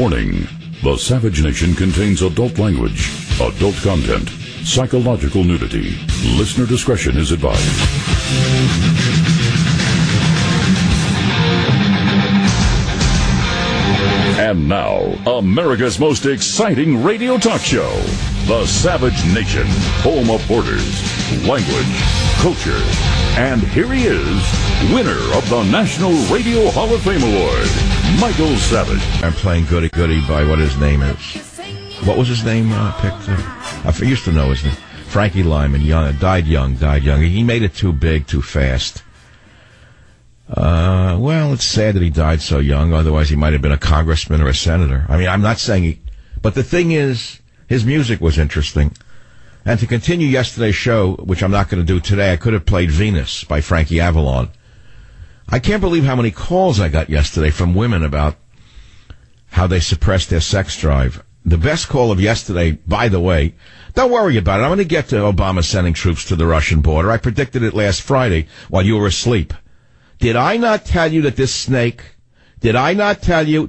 Warning: the Savage Nation contains adult language, adult content, psychological nudity. Listener discretion is advised. And now, America's most exciting radio talk show, The Savage Nation, home of borders, language, culture. And here he is, winner of the National Radio Hall of Fame Award, Michael Savage. I'm playing Goody Goody by what his name is. What was his name picked? I used to know his name. Frankie Lyman, died young. He made it too big, too fast. Well, it's sad that he died so young. Otherwise, he might have been a congressman or a senator. I mean, I'm not saying he... But the thing is, his music was interesting. And to continue yesterday's show, which I'm not going to do today, I could have played Venus by Frankie Avalon. I can't believe how many calls I got yesterday from women about how they suppressed their sex drive. The best call of yesterday, by the way, don't worry about it. I'm going to get to Obama sending troops to the Russian border. I predicted it last Friday while you were asleep. Did I not tell you that this snake... Did I not tell you?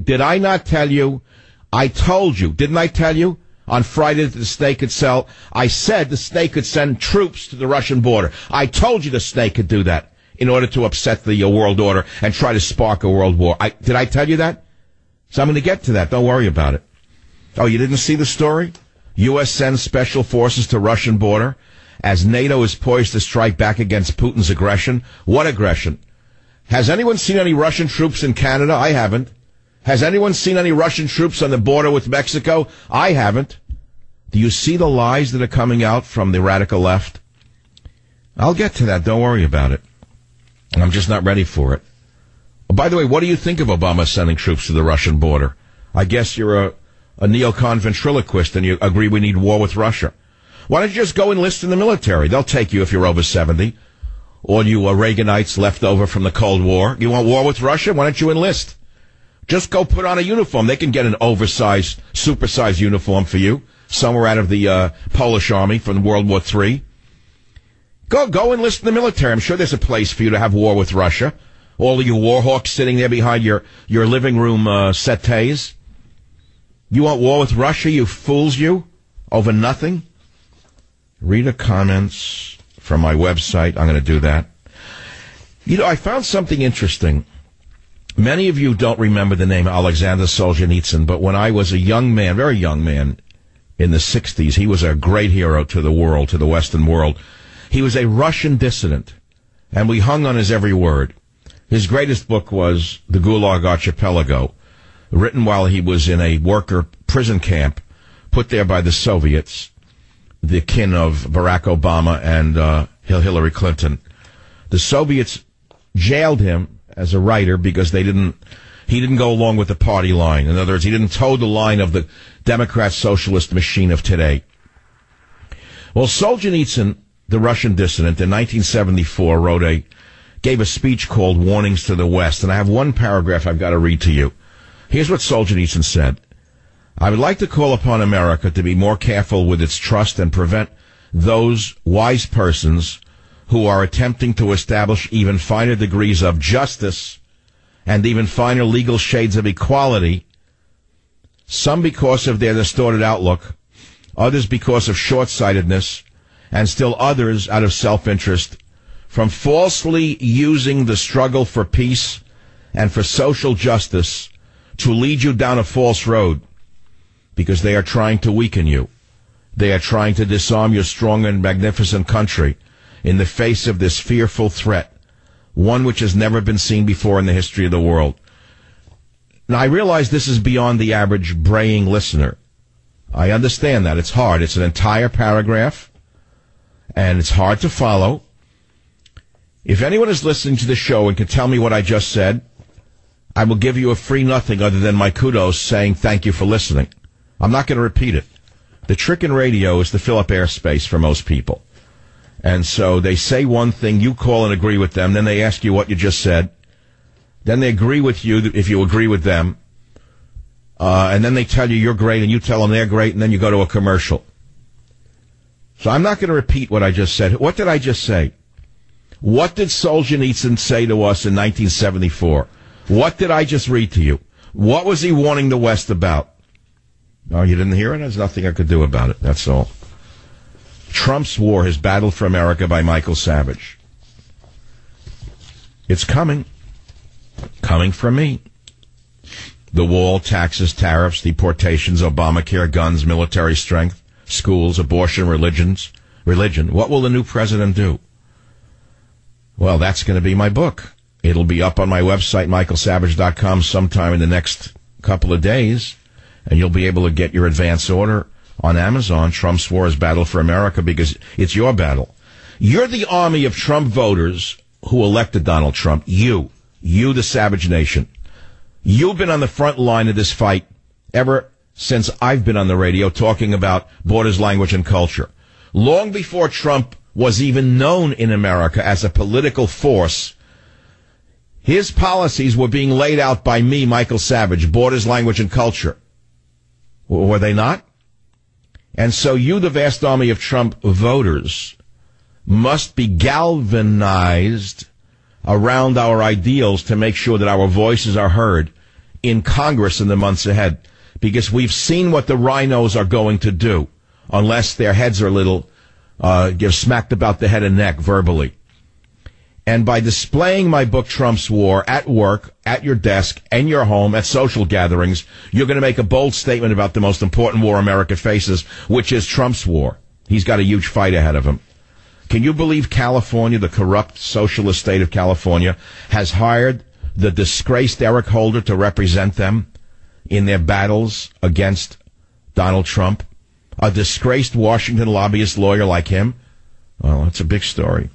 I told you. Didn't I tell you? On Friday that the snake could sell. I said the snake could send troops to the Russian border. I told you the snake could do that in order to upset the world order and try to spark a world war. Did I tell you that? So I'm going to get to that. Don't worry about it. Oh, you didn't see the story? U.S. sends special forces to Russian border as NATO is poised to strike back against Putin's aggression. What aggression? Has anyone seen any Russian troops in Canada? I haven't. Has anyone seen any Russian troops on the border with Mexico? I haven't. Do you see the lies that are coming out from the radical left? I'll get to that. Don't worry about it. I'm just not ready for it. Oh, by the way, what do you think of Obama sending troops to the Russian border? I guess you're a neocon ventriloquist and you agree we need war with Russia. Why don't you just go enlist in the military? They'll take you if you're over 70. All you Reaganites left over from the Cold War. You want war with Russia? Why don't you enlist? Just go put on a uniform. They can get an oversized, supersized uniform for you, somewhere out of the Polish Army from World War III. Go enlist in the military. I'm sure there's a place for you to have war with Russia. All of you war hawks sitting there behind your living room settees. You want war with Russia, you fools, you? Over nothing? Read the comments from my website. I'm going to do that. You know, I found something interesting. Many of you don't remember the name Alexander Solzhenitsyn, but when I was a young man, very young man, in the 60s, he was a great hero to the world, to the Western world. He was a Russian dissident, and we hung on his every word. His greatest book was The Gulag Archipelago, written while he was in a worker prison camp put there by the Soviets, the kin of Barack Obama and Hillary Clinton. The Soviets jailed him as a writer because he didn't go along with the party line. In other words, he didn't toe the line of the Democrat socialist machine of today. Well, Solzhenitsyn, the Russian dissident, in 1974 gave a speech called Warnings to the West, and I have one paragraph I've got to read to you. Here's what Solzhenitsyn said. I would like to call upon America to be more careful with its trust and prevent those wise persons who are attempting to establish even finer degrees of justice and even finer legal shades of equality, some because of their distorted outlook, others because of short-sightedness, and still others out of self-interest, from falsely using the struggle for peace and for social justice to lead you down a false road, because they are trying to weaken you. They are trying to disarm your strong and magnificent country in the face of this fearful threat, one which has never been seen before in the history of the world. Now, I realize this is beyond the average braying listener. I understand that. It's hard. It's an entire paragraph, and it's hard to follow. If anyone is listening to the show and can tell me what I just said, I will give you a free nothing other than my kudos saying thank you for listening. I'm not going to repeat it. The trick in radio is to fill up airspace for most people. And so they say one thing, you call and agree with them, then they ask you what you just said. Then they agree with you if you agree with them. And then they tell you you're great and you tell them they're great, and then you go to a commercial. So I'm not going to repeat what I just said. What did I just say? What did Solzhenitsyn say to us in 1974? What did I just read to you? What was he warning the West about? Oh, you didn't hear it? There's nothing I could do about it. That's all. Trump's War, His Battle for America by Michael Savage. It's coming. Coming from me. The wall, taxes, tariffs, deportations, Obamacare, guns, military strength, schools, abortion, religion. What will the new president do? Well, that's going to be my book. It'll be up on my website, michaelsavage.com, sometime in the next couple of days, and you'll be able to get your advance order on Amazon, Trump's War, His Battle for America, because it's your battle. You're the army of Trump voters who elected Donald Trump. You, the Savage Nation. You've been on the front line of this fight ever since I've been on the radio talking about borders, language, and culture. Long before Trump was even known in America as a political force, his policies were being laid out by me, Michael Savage, borders, language, and culture. Were they not? And so you, the vast army of Trump voters, must be galvanized around our ideals to make sure that our voices are heard in Congress in the months ahead, because we've seen what the rhinos are going to do unless their heads are a little smacked about the head and neck verbally. And by displaying my book, Trump's War, at work, at your desk, and your home, at social gatherings, you're going to make a bold statement about the most important war America faces, which is Trump's war. He's got a huge fight ahead of him. Can you believe California, the corrupt socialist state of California, has hired the disgraced Eric Holder to represent them in their battles against Donald Trump? A disgraced Washington lobbyist lawyer like him? Well, it's a big story.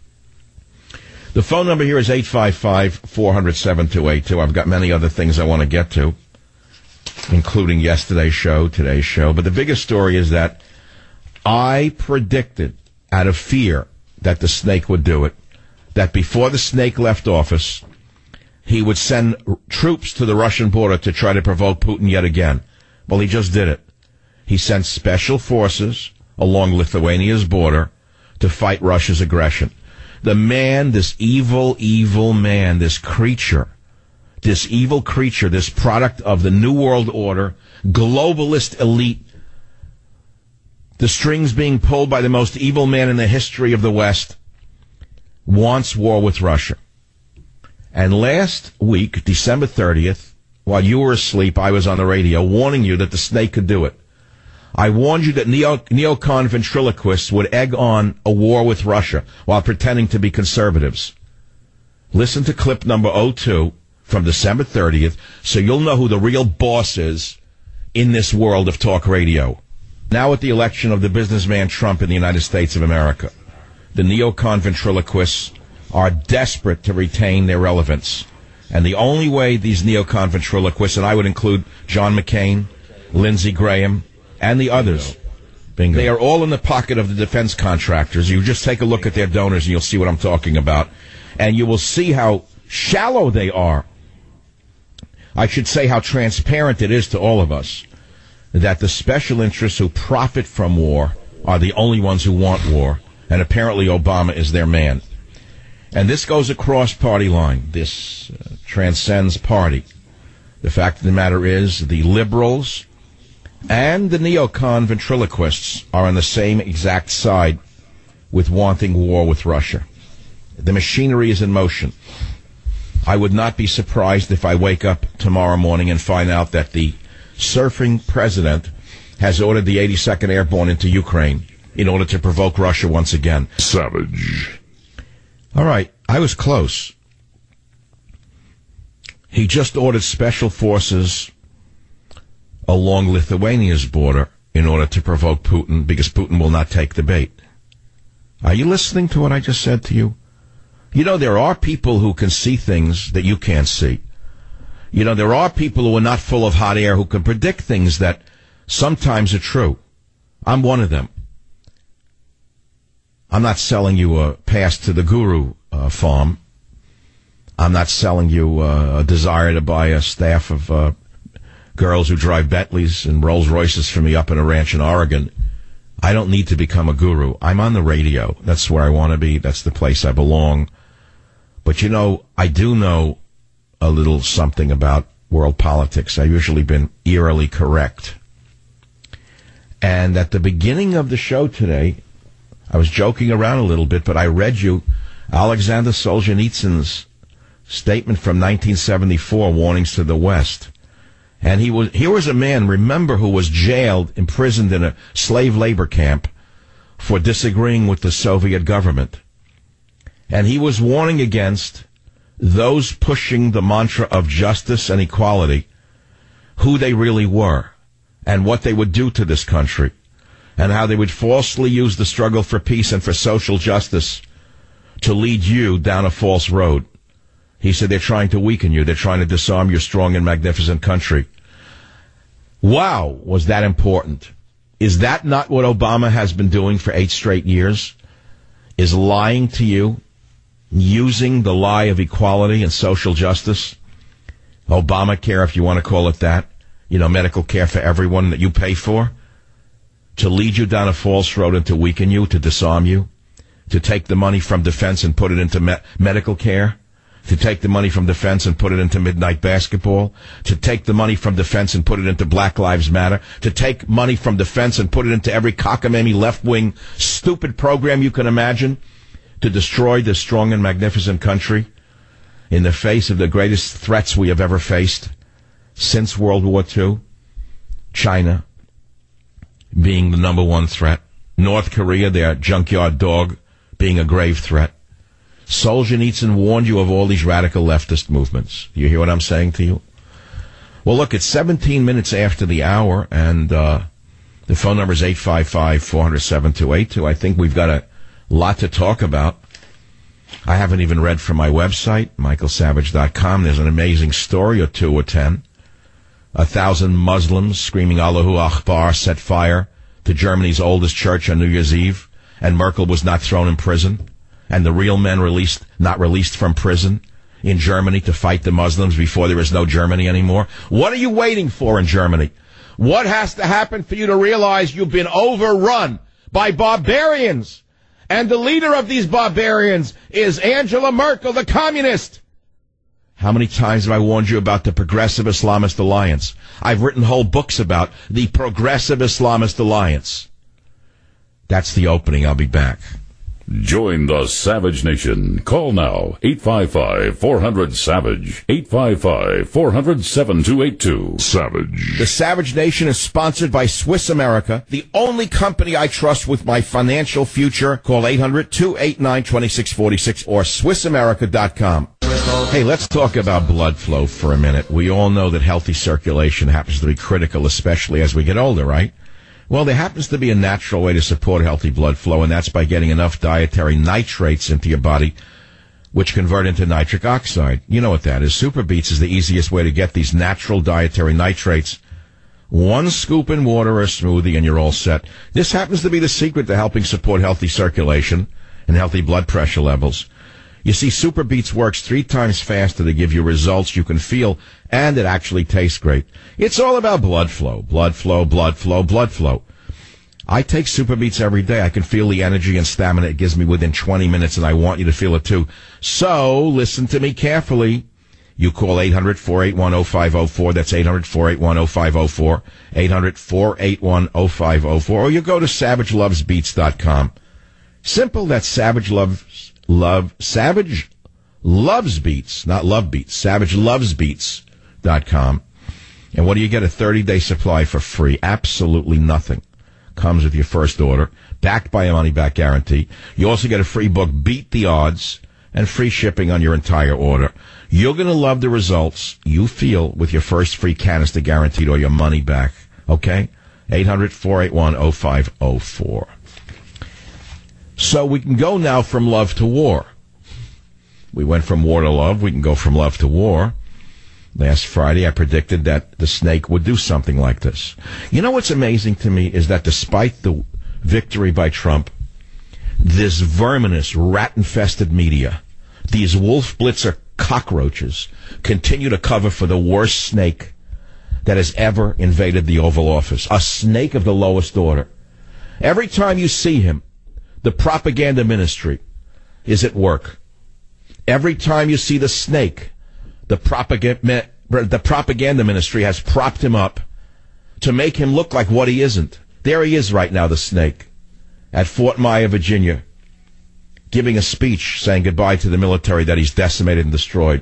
The phone number here is 855-400-7282. I've got many other things I want to get to, including yesterday's show, today's show. But the biggest story is that I predicted, out of fear that the snake would do it, that before the snake left office, he would send troops to the Russian border to try to provoke Putin yet again. Well, he just did it. He sent special forces along Lithuania's border to fight Russia's aggression. The man, this evil, evil man, this creature, this evil creature, this product of the New World Order, globalist elite, the strings being pulled by the most evil man in the history of the West, wants war with Russia. And last week, December 30th, while you were asleep, I was on the radio warning you that the snake could do it. I warned you that neocon ventriloquists would egg on a war with Russia while pretending to be conservatives. Listen to clip number 02 from December 30th so you'll know who the real boss is in this world of talk radio. Now at the election of the businessman Trump in the United States of America, the neocon ventriloquists are desperate to retain their relevance. And the only way these neocon ventriloquists, and I would include John McCain, Lindsey Graham, and the others, Bingo. They are all in the pocket of the defense contractors. You just take a look at their donors and you'll see what I'm talking about. And you will see how shallow they are. I should say how transparent it is to all of us that the special interests who profit from war are the only ones who want war. And apparently Obama is their man. And this goes across party line. This transcends party. The fact of the matter is the liberals and the neocon ventriloquists are on the same exact side with wanting war with Russia. The machinery is in motion. I would not be surprised if I wake up tomorrow morning and find out that the surfing president has ordered the 82nd Airborne into Ukraine in order to provoke Russia once again. Savage. All right, I was close. He just ordered special forces along Lithuania's border in order to provoke Putin, because Putin will not take the bait. Are you listening to what I just said to you? You know, there are people who can see things that you can't see. You know, there are people who are not full of hot air who can predict things that sometimes are true. I'm one of them. I'm not selling you a pass to the Guru farm. I'm not selling you a desire to buy a staff of girls who drive Bentleys and Rolls Royces for me up in a ranch in Oregon. I don't need to become a guru. I'm on the radio. That's where I want to be. That's the place I belong. But, you know, I do know a little something about world politics. I've usually been eerily correct. And at the beginning of the show today, I was joking around a little bit, but I read you Alexander Solzhenitsyn's statement from 1974, Warnings to the West. And here was a man, remember, who was jailed, imprisoned in a slave labor camp for disagreeing with the Soviet government. And he was warning against those pushing the mantra of justice and equality, who they really were, and what they would do to this country, and how they would falsely use the struggle for peace and for social justice to lead you down a false road. He said they're trying to weaken you. They're trying to disarm your strong and magnificent country. Wow, was that important? Is that not what Obama has been doing for 8 straight years? Is lying to you, using the lie of equality and social justice, Obamacare, if you want to call it that, medical care for everyone that you pay for, to lead you down a false road and to weaken you, to disarm you, to take the money from defense and put it into medical care, to take the money from defense and put it into midnight basketball, to take the money from defense and put it into Black Lives Matter, to take money from defense and put it into every cockamamie left-wing stupid program you can imagine, to destroy this strong and magnificent country in the face of the greatest threats we have ever faced since World War II, China being the number one threat, North Korea, their junkyard dog, being a grave threat. Solzhenitsyn warned you of all these radical leftist movements. You hear what I'm saying to you? Well, look, it's 17 minutes after the hour, and the phone number is 855-400-7282. I think we've got a lot to talk about. I haven't even read from my website, michaelsavage.com. There's an amazing story or 2 or 10. 1,000 Muslims screaming Allahu Akbar set fire to Germany's oldest church on New Year's Eve, and Merkel was not thrown in prison, and the real men not released from prison in Germany to fight the Muslims before there is no Germany anymore. What are you waiting for in Germany? What has to happen for you to realize you've been overrun by barbarians? And the leader of these barbarians is Angela Merkel, the communist. How many times have I warned you about the Progressive Islamist Alliance? I've written whole books about the Progressive Islamist Alliance. That's the opening. I'll be back. Join the Savage Nation. Call now, 855-400-SAVAGE, 855-400-7282. Savage. The Savage Nation is sponsored by Swiss America, the only company I trust with my financial future. Call 800-289-2646 or SwissAmerica.com. Hey, let's talk about blood flow for a minute. We all know that healthy circulation happens to be critical, especially as we get older, right? Well, there happens to be a natural way to support healthy blood flow, and that's by getting enough dietary nitrates into your body, which convert into nitric oxide. You know what that is. Super Beets is the easiest way to get these natural dietary nitrates. 1 scoop in water or a smoothie, and you're all set. This happens to be the secret to helping support healthy circulation and healthy blood pressure levels. You see, Super Beets works 3 times faster to give you results you can feel, and it actually tastes great. It's all about blood flow, blood flow, blood flow, blood flow. I take Super Beets every day. I can feel the energy and stamina it gives me within 20 minutes, and I want you to feel it too. So, listen to me carefully. You call 800-481-0504. That's 800-481-0504. 800-481-0504. Or you go to SavageLovesBeats.com. Simple, that's Savage Loves Beats, not Love Beats. SavageLovesBeats.com. And what do you get? A 30-day supply for free. Absolutely nothing. Comes with your first order, backed by a money-back guarantee. You also get a free book, Beat the Odds, and free shipping on your entire order. You're going to love the results you feel with your first free canister guaranteed or your money back. Okay? 800-481-0504. So we can go now from love to war. We went from war to love. We can go from love to war. Last Friday, I predicted that the snake would do something like this. You know what's amazing to me is that despite the victory by Trump, this verminous, rat-infested media, these wolf blitzer cockroaches, continue to cover for the worst snake that has ever invaded the Oval Office, a snake of the lowest order. Every time you see him, the propaganda ministry is at work. Every time you see the snake, the propaganda the propaganda ministry has propped him up to make him look like what he isn't. There he is right now, the snake, at Fort Myer, Virginia, giving a speech saying goodbye to the military that he's decimated and destroyed.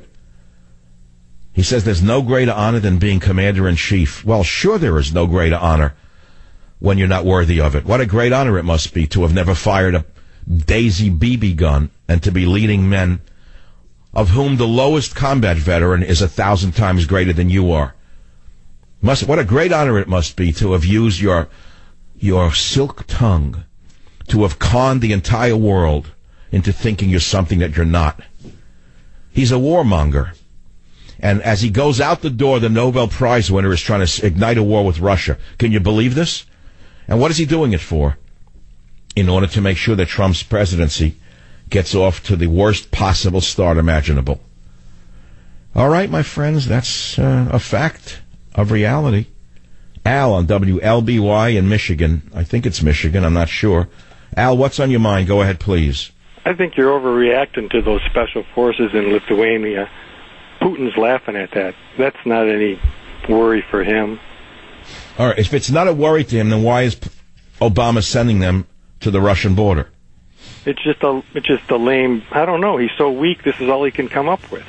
He says there's no greater honor than being commander-in-chief. Well, sure there is no greater honor when you're not worthy of it. What a great honor it must be to have never fired a Daisy BB gun and to be leading men of whom the lowest combat veteran is 1,000 times greater than you are. What a great honor it must be to have used your silk tongue to have conned the entire world into thinking you're something that you're not. He's a warmonger. And as he goes out the door, the Nobel Prize winner is trying to ignite a war with Russia. Can you believe this? And what is he doing it for? In order to make sure that Trump's presidency gets off to the worst possible start imaginable. All right, my friends, that's a fact of reality. Al on WLBY in Michigan. I think it's Michigan. I'm not sure. Al, what's on your mind? Go ahead, please. I think you're overreacting to those special forces in Lithuania. Putin's laughing at that. That's not any worry for him. All right, if it's not a worry to him, then why is Obama sending them to the Russian border? It's just a lame. I don't know. He's so weak. This is all he can come up with.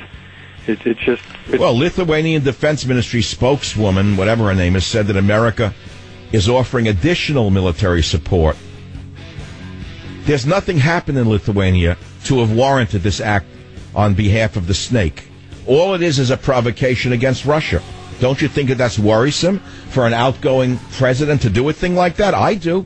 Well, Lithuanian Defense Ministry spokeswoman, whatever her name is, said that America is offering additional military support. There's nothing happened in Lithuania to have warranted this act on behalf of the snake. All it is a provocation against Russia. Don't you think that that's worrisome for an outgoing president to do a thing like that? I do.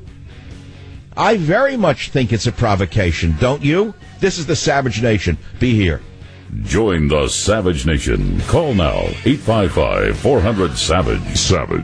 I very much think it's a provocation, don't you? This is the Savage Nation. Be here. Join the Savage Nation. Call now, 855-400-SAVAGE. Savage.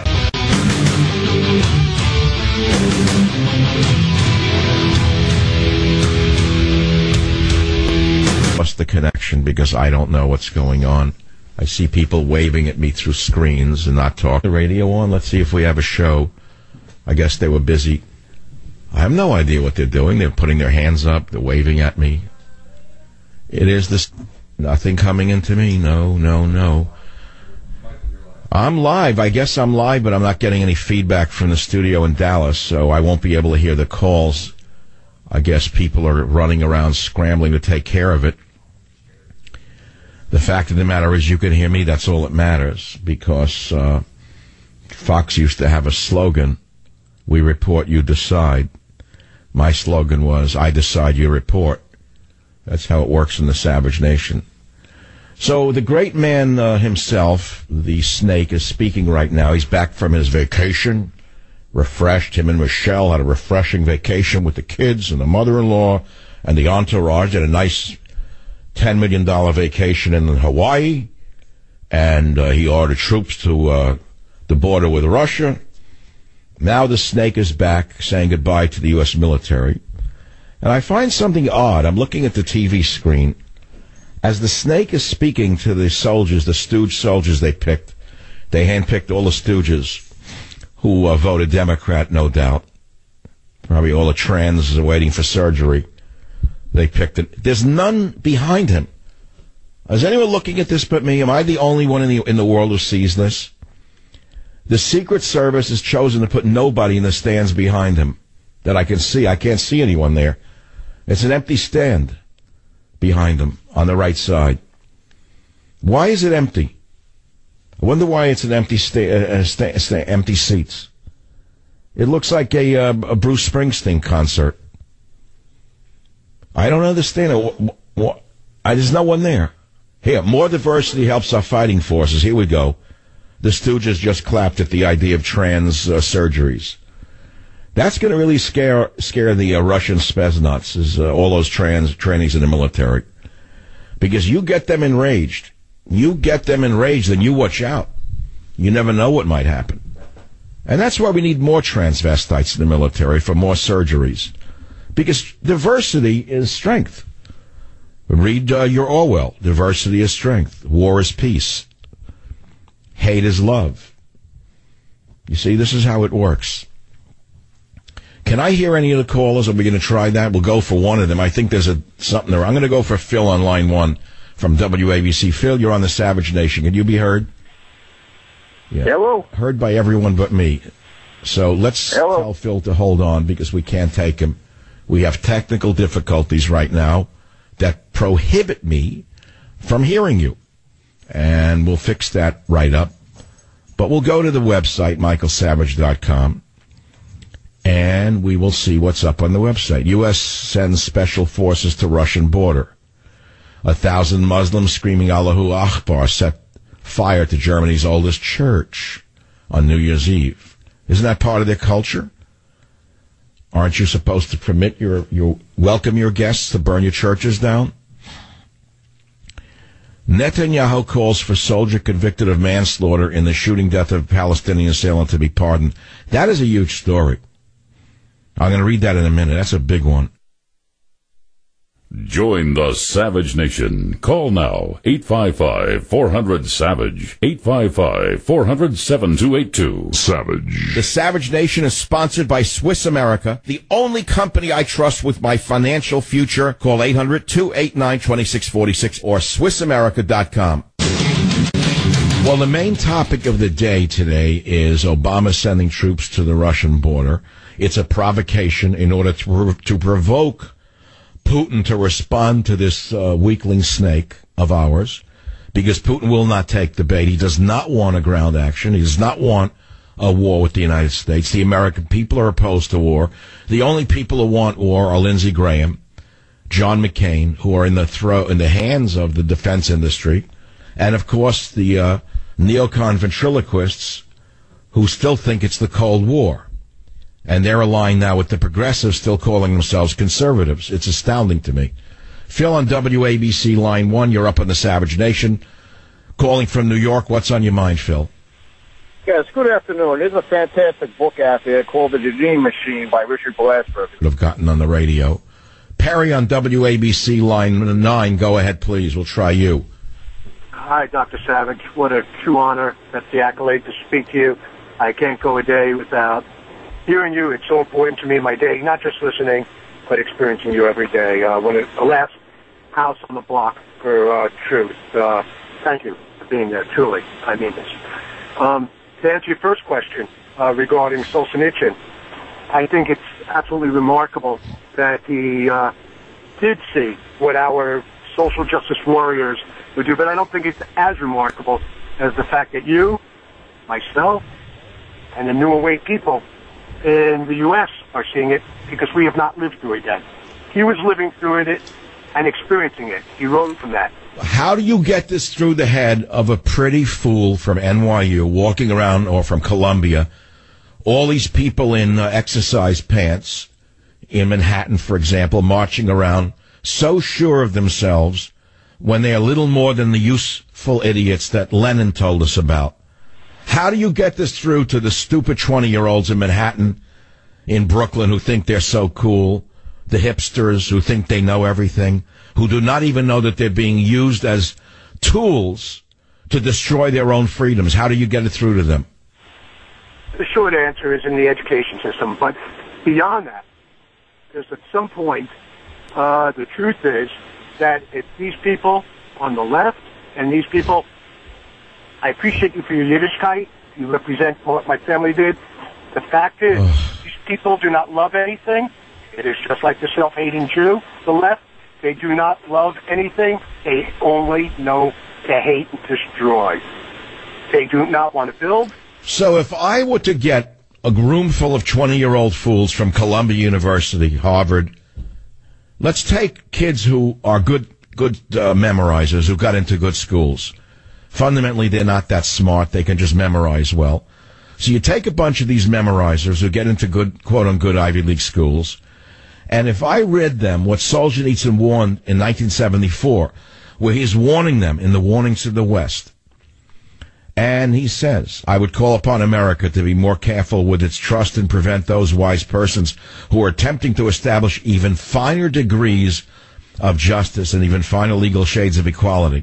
What's the connection? Because I don't know what's going on. I see people waving at me through screens and not talking. The radio on. Let's see if we have a show. I guess they were busy. I have no idea what they're doing. They're putting their hands up. They're waving at me. It is this. Nothing coming into me. No. I'm live. I guess I'm live, but I'm not getting any feedback from the studio in Dallas, so I won't be able to hear the calls. I guess people are running around scrambling to take care of it. The fact of the matter is you can hear me. That's all that matters, because Fox used to have a slogan, "We report, you decide." My slogan was, "I decide, you report." That's how it works in the Savage Nation. So the great man himself, the snake, is speaking right now. He's back from his vacation, refreshed. Him and Michelle had a refreshing vacation with the kids and the mother-in-law and the entourage. Had a nice $10 million vacation in Hawaii. And he ordered troops to the border with Russia. Now the snake is back, saying goodbye to the U.S. military. And I find something odd. I'm looking at the TV screen. As the snake is speaking to the soldiers, the stooge soldiers they picked, they handpicked all the stooges who voted Democrat, no doubt. Probably all the trans are waiting for surgery. They picked it. There's none behind him. Is anyone looking at this but me? Am I the only one in the world who sees this? The Secret Service has chosen to put nobody in the stands behind him that I can see. I can't see anyone there. It's an empty stand behind him on the right side. Why is it empty? I wonder why it's an empty empty seats. It looks like a Bruce Springsteen concert. I don't understand it. There's no one there. Here, more diversity helps our fighting forces. Here we go. The Stooges just clapped at the idea of trans surgeries. That's going to really scare the Russian spetsnaz, all those trainees in the military. Because you get them enraged. Then you watch out. You never know what might happen. And that's why we need more transvestites in the military for more surgeries. Because diversity is strength. Read your Orwell. Diversity is strength. War is peace. Hate is love. You see, this is how it works. Can I hear any of the callers? Are we going to try that? We'll go for one of them. I think there's something there. I'm going to go for Phil on line 1. from WABC. Phil, you're on the Savage Nation. Can you be heard? Yeah. Hello. Heard by everyone but me. So let's tell Phil to hold on because we can't take him. We have technical difficulties right now that prohibit me from hearing you. And we'll fix that right up. But we'll go to the website, michaelsavage.com, and we will see what's up on the website. U.S. sends special forces to Russian border. 1,000 Muslims screaming Allahu Akbar set fire to Germany's oldest church on New Year's Eve. Isn't that part of their culture? Aren't you supposed to permit welcome your guests to burn your churches down? Netanyahu calls for soldier convicted of manslaughter in the shooting death of a Palestinian assailant to be pardoned. That is a huge story. I'm going to read that in a minute. That's a big one. Join the Savage Nation. Call now, 855-400-SAVAGE, 855-400-7282. Savage. The Savage Nation is sponsored by Swiss America, the only company I trust with my financial future. Call 800-289-2646 or SwissAmerica.com. Well, the main topic of the day today is Obama sending troops to the Russian border. It's a provocation in order to provoke Putin to respond to this weakling snake of ours, because Putin will not take the bait. He does not want a ground action. He does not want a war with the United States. The American people are opposed to war. The only people who want war are Lindsey Graham, John McCain, who are in the hands of the defense industry, and of course the neocon ventriloquists who still think it's the Cold War. And they're aligned now with the progressives still calling themselves conservatives. It's astounding to me. Phil on WABC Line 1, you're up on the Savage Nation. Calling from New York, what's on your mind, Phil? Yes, good afternoon. There's a fantastic book out there called The Dream Machine by Richard Blasberg. Have gotten on the radio. Perry on WABC Line 9, go ahead, please. We'll try you. Hi, Dr. Savage. What a true honor. That's the accolade to speak to you. I can't go a day without hearing you. It's so important to me in my day, not just listening, but experiencing you every day. The last house on the block for truth. Thank you for being there, truly. I mean this. To answer your first question regarding Solzhenitsyn, I think it's absolutely remarkable that he did see what our social justice warriors would do, but I don't think it's as remarkable as the fact that you, myself, and the New Awake people in the U.S. are seeing it, because we have not lived through it yet. He was living through it and experiencing it. He wrote from that. How do you get this through the head of a pretty fool from NYU walking around, or from Columbia, all these people in exercise pants in Manhattan, for example, marching around so sure of themselves when they are little more than the useful idiots that Lenin told us about? How do you get this through to the stupid 20-year-olds in Manhattan, in Brooklyn, who think they're so cool, the hipsters who think they know everything, who do not even know that they're being used as tools to destroy their own freedoms? How do you get it through to them? The short answer is in the education system. But beyond that, because at some point, the truth is that if these people on the left and these people, I appreciate you for your Yiddishkeit. You represent what my family did. The fact is, these people do not love anything. It is just like the self-hating Jew, the left. They do not love anything. They only know to hate and destroy. They do not want to build. So if I were to get a room full of 20-year-old fools from Columbia University, Harvard, let's take kids who are good memorizers, who got into good schools. Fundamentally, they're not that smart. They can just memorize well. So you take a bunch of these memorizers who get into good, quote-unquote, Ivy League schools, and if I read them what Solzhenitsyn warned in 1974, where he's warning them in the Warnings of the West, and he says, I would call upon America to be more careful with its trust and prevent those wise persons who are attempting to establish even finer degrees of justice and even finer legal shades of equality.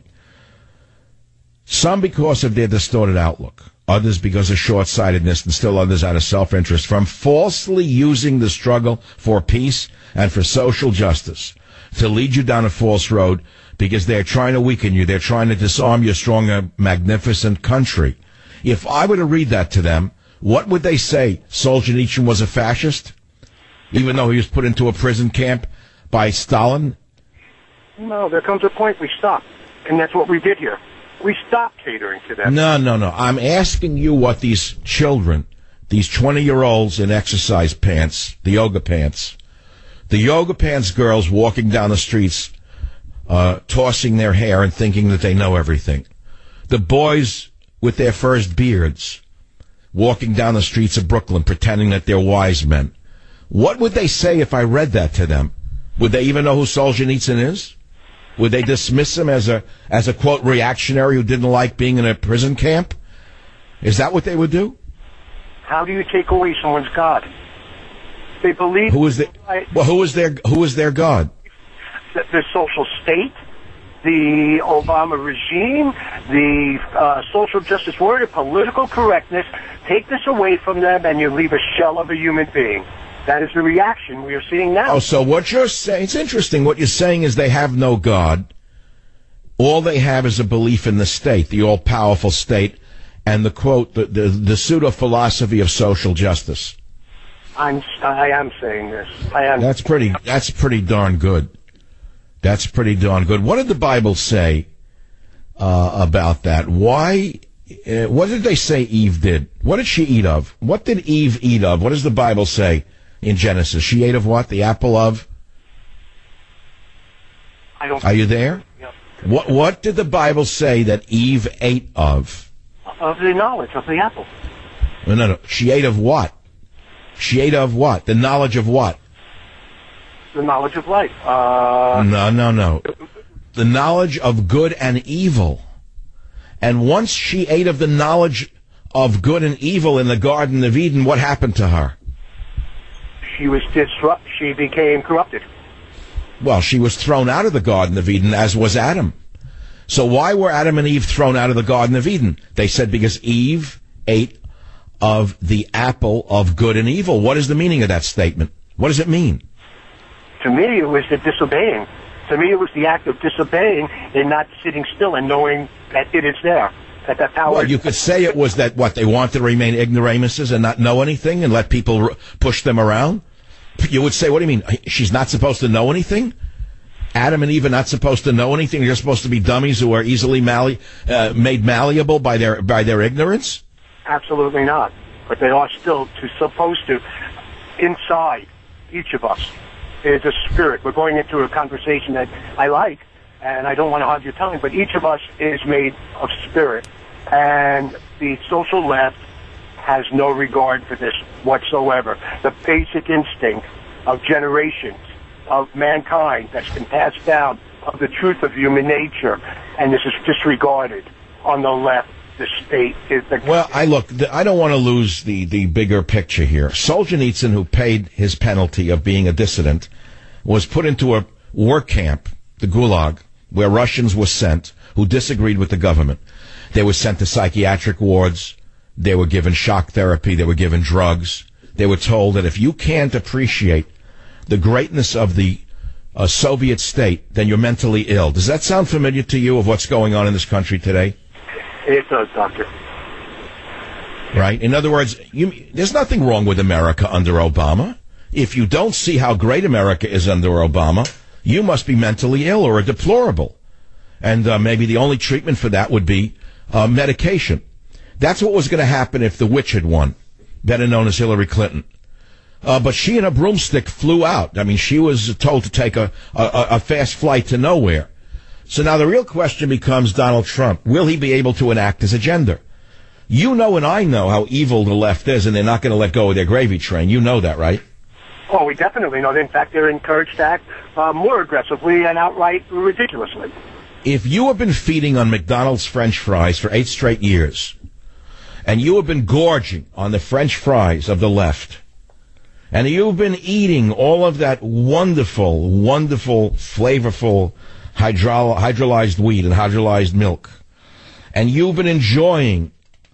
Some because of their distorted outlook, others because of short-sightedness, and still others out of self-interest, from falsely using the struggle for peace and for social justice to lead you down a false road because they're trying to weaken you. They're trying to disarm your strong, magnificent country. If I were to read that to them, what would they say? Solzhenitsyn was a fascist? Even though he was put into a prison camp by Stalin? No, there comes a point we stop. And that's what we did here. We stopped catering to them. No. I'm asking you what these children, these 20-year-olds in exercise pants, the yoga pants girls walking down the streets, tossing their hair and thinking that they know everything. The boys with their first beards, walking down the streets of Brooklyn, pretending that they're wise men. What would they say if I read that to them? Would they even know who Solzhenitsyn is? Would they dismiss him as a quote reactionary who didn't like being in a prison camp? Is that what they would do? How do you take away someone's God? They believe who is their God? The social state, the Obama regime, the social justice warrior, political correctness. Take this away from them, and you leave a shell of a human being. That is the reaction we are seeing now. Oh, so what you're saying, it's interesting. What you're saying is they have no God. All they have is a belief in the state, the all-powerful state, and the quote, the pseudo-philosophy of social justice. I am saying this. I am. That's pretty darn good. That's pretty darn good. What did the Bible say about that? Why? What did they say Eve did? What did she eat of? What did Eve eat of? What does the Bible say in Genesis? She ate of what? The apple of? Are you there? Yep. What did the Bible say that Eve ate of? Of the knowledge of the apple. No. She ate of what? She ate of what? The knowledge of what? The knowledge of life. No. The knowledge of good and evil. And once she ate of the knowledge of good and evil in the Garden of Eden, what happened to her? She became corrupted. Well, she was thrown out of the Garden of Eden, as was Adam. So why were Adam and Eve thrown out of the Garden of Eden? They said because Eve ate of the apple of good and evil. What is the meaning of that statement? What does it mean? To me, it was the disobeying. To me, it was the act of disobeying and not sitting still and knowing that it is there. That power. Well, you could say it was that, what, they wanted to remain ignoramuses and not know anything and let people push them around? You would say, what do you mean? She's not supposed to know anything? Adam and Eve are not supposed to know anything? They're supposed to be dummies who are easily made malleable by their ignorance? Absolutely not. But they are still supposed to. Inside each of us is a spirit. We're going into a conversation that I like, and I don't want to hog your tongue, but each of us is made of spirit. And the social left has no regard for this whatsoever. The basic instinct of generations of mankind that's been passed down, of the truth of human nature, and this is disregarded on the left. The state is the... Well, I don't want to lose the bigger picture here. Solzhenitsyn, who paid his penalty of being a dissident, was put into a work camp, the Gulag, where Russians were sent who disagreed with the government. They were sent to psychiatric wards. They were given shock therapy. They were given drugs. They were told that if you can't appreciate the greatness of the Soviet state, then you're mentally ill. Does that sound familiar to you of what's going on in this country today? It does, Doctor. Right? In other words, there's nothing wrong with America under Obama. If you don't see how great America is under Obama, you must be mentally ill or a deplorable. And maybe the only treatment for that would be medication. That's what was going to happen if the witch had won, better known as Hillary Clinton. But she and a broomstick flew out. I mean, she was told to take a fast flight to nowhere. So now the real question becomes Donald Trump. Will he be able to enact his agenda? You know and I know how evil the left is, and they're not going to let go of their gravy train. You know that, right? Oh, we definitely know that. In fact, they're encouraged to act more aggressively and outright ridiculously. If you have been feeding on McDonald's French fries for 8 straight years, and you have been gorging on the French fries of the left, and you've been eating all of that wonderful, wonderful, flavorful hydrolyzed wheat and hydrolyzed milk, and you've been enjoying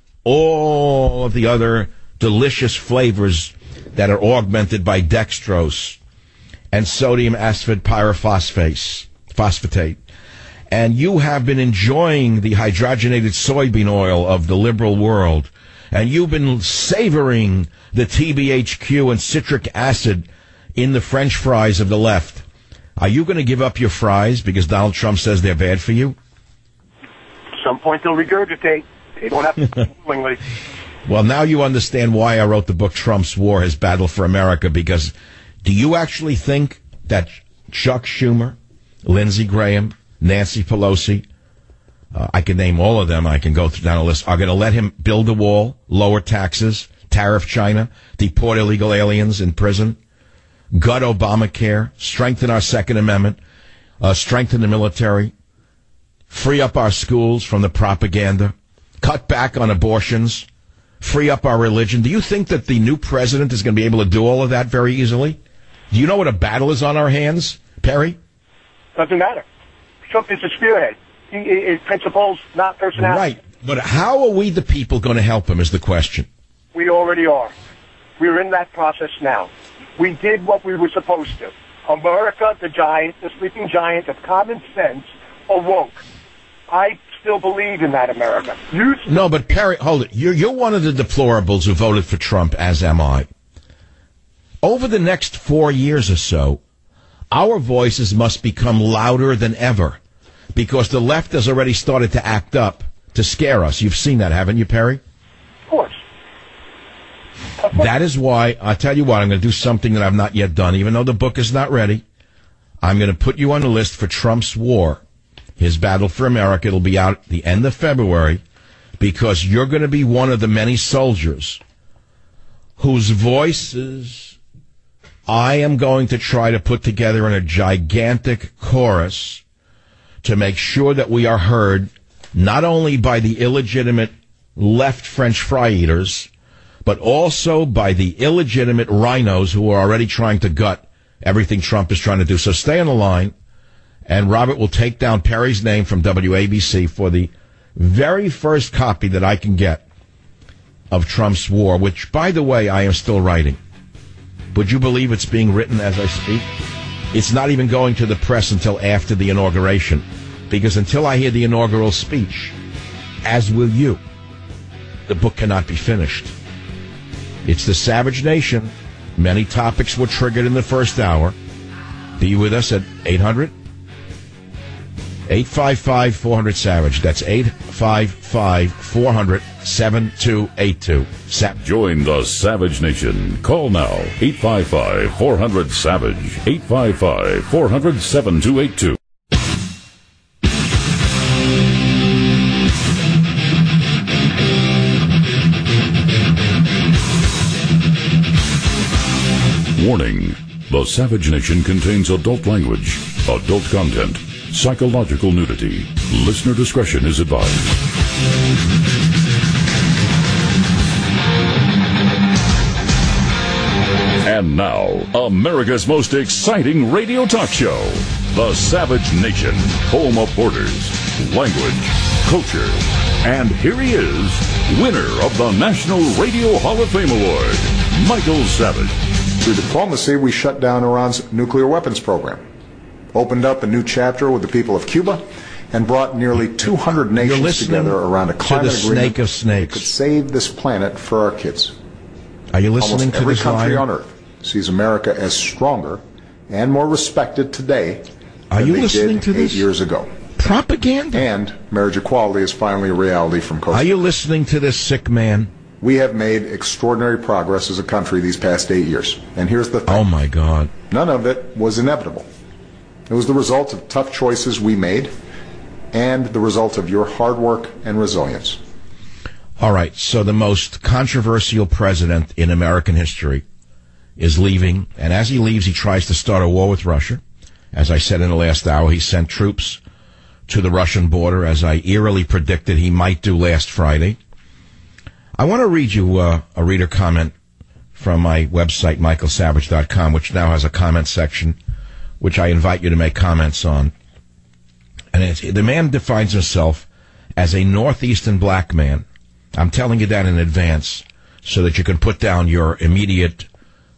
all of the other delicious flavors that are augmented by dextrose and sodium asphalt pyrophosphatate. And you have been enjoying the hydrogenated soybean oil of the liberal world. And you've been savoring the TBHQ and citric acid in the French fries of the left. Are you going to give up your fries because Donald Trump says they're bad for you? At some point they'll regurgitate. They don't have to willingly. Well, now you understand why I wrote the book Trump's War, His Battle for America, because do you actually think that Chuck Schumer, Lindsey Graham, Nancy Pelosi, I can name all of them, I can go down a list, are going to let him build a wall, lower taxes, tariff China, deport illegal aliens in prison, gut Obamacare, strengthen our Second Amendment, strengthen the military, free up our schools from the propaganda, cut back on abortions, free up our religion? Do you think that the new president is going to be able to do all of that very easily? Do you know what a battle is on our hands, Perry? Doesn't matter. Trump is a spearhead. His principles, not personality. Right. But how are we, the people, going to help him is the question. We already are. We're in that process now. We did what we were supposed to. America, the giant, the sleeping giant of common sense, awoke. I still believe in that America. No, but Perry, hold it. You're one of the deplorables who voted for Trump, as am I. Over the next 4 years or so, our voices must become louder than ever because the left has already started to act up to scare us. You've seen that, haven't you, Perry? Of course. That is why, I'll tell you what, I'm going to do something that I've not yet done, even though the book is not ready. I'm going to put you on the list for Trump's War, His Battle for America. It'll be out at the end of February because you're going to be one of the many soldiers whose voices I am going to try to put together in a gigantic chorus to make sure that we are heard not only by the illegitimate left French fry eaters, but also by the illegitimate rhinos who are already trying to gut everything Trump is trying to do. So stay on the line, and Robert will take down Perry's name from WABC for the very first copy that I can get of Trump's War, which, by the way, I am still writing. Would you believe it's being written as I speak? It's not even going to the press until after the inauguration, because until I hear the inaugural speech, as will you, the book cannot be finished. It's the Savage Nation. Many topics were triggered in the first hour. Be with us at 800-855-400-SAVAGE. That's 855-400-7282. Join the Savage Nation. Call now. 855-400-SAVAGE. 855-400-7282. Warning. The Savage Nation contains adult language, adult content, psychological nudity. Listener discretion is advised. And now, America's most exciting radio talk show, The Savage Nation, home of borders, language, culture. And here he is, winner of the National Radio Hall of Fame Award, Michael Savage. Through diplomacy, we shut down Iran's nuclear weapons program, opened up a new chapter with the people of Cuba, and brought nearly 200 nations together around a climate agreement that could save this planet for our kids. Are you listening to this line? Almost every country on Earth sees America as stronger and more respected today than they did 8 years ago. Propaganda. And marriage equality is finally a reality from coast. Are you listening to this sick man? We have made extraordinary progress as a country these past 8 years. And here's the thing. Oh, my God. None of it was inevitable. It was the result of tough choices we made and the result of your hard work and resilience. All right, so the most controversial president in American history is leaving, and as he leaves, he tries to start a war with Russia. As I said in the last hour, he sent troops to the Russian border, as I eerily predicted he might do last Friday. I want to read you a reader comment from my website, michaelsavage.com, which now has a comment section, which I invite you to make comments on. And the man defines himself as a Northeastern black man. I'm telling you that in advance so that you can put down your immediate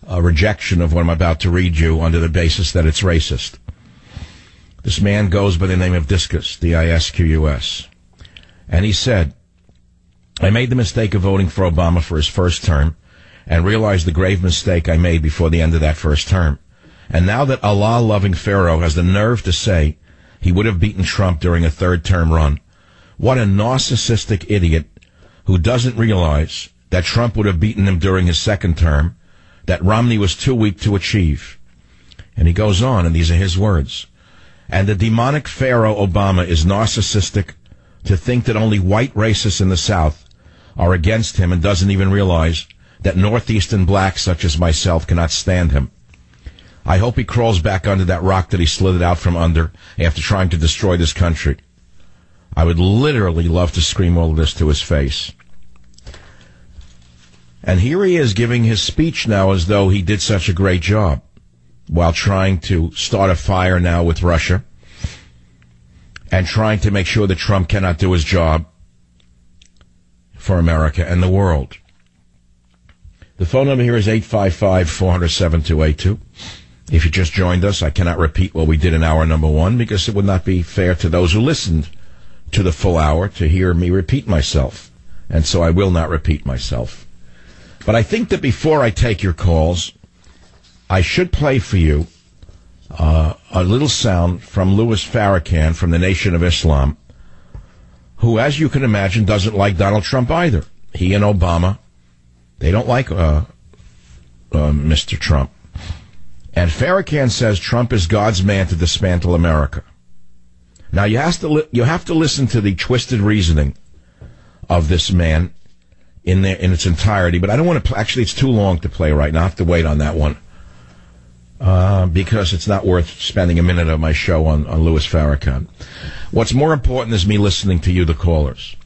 a rejection of what I'm about to read you under the basis that it's racist. This man goes by the name of Discus, D-I-S-Q-U-S. And he said, I made the mistake of voting for Obama for his first term and realized the grave mistake I made before the end of that first term. And now that Allah-loving Pharaoh has the nerve to say he would have beaten Trump during a third-term run, what a narcissistic idiot who doesn't realize that Trump would have beaten him during his second term, that Romney was too weak to achieve. And he goes on, and these are his words. And the demonic Pharaoh Obama is narcissistic to think that only white racists in the South are against him and doesn't even realize that Northeastern blacks such as myself cannot stand him. I hope he crawls back under that rock that he slithered out from under after trying to destroy this country. I would literally love to scream all of this to his face. And here he is giving his speech now as though he did such a great job while trying to start a fire now with Russia and trying to make sure that Trump cannot do his job for America and the world. The phone number here is 855-400-7282. If you just joined us, I cannot repeat what we did in hour number one because it would not be fair to those who listened to the full hour to hear me repeat myself. And so I will not repeat myself. But I think that before I take your calls, I should play for you a little sound from Louis Farrakhan from the Nation of Islam, who, as you can imagine, doesn't like Donald Trump either. He and Obama, they don't like Mr. Trump. And Farrakhan says Trump is God's man to dismantle America. Now, you have to listen to the twisted reasoning of this man in its entirety, but I don't want to actually, it's too long to play right now. I have to wait on that one because it's not worth spending a minute of my show on Louis Farrakhan. What's more important is me listening to you, the callers.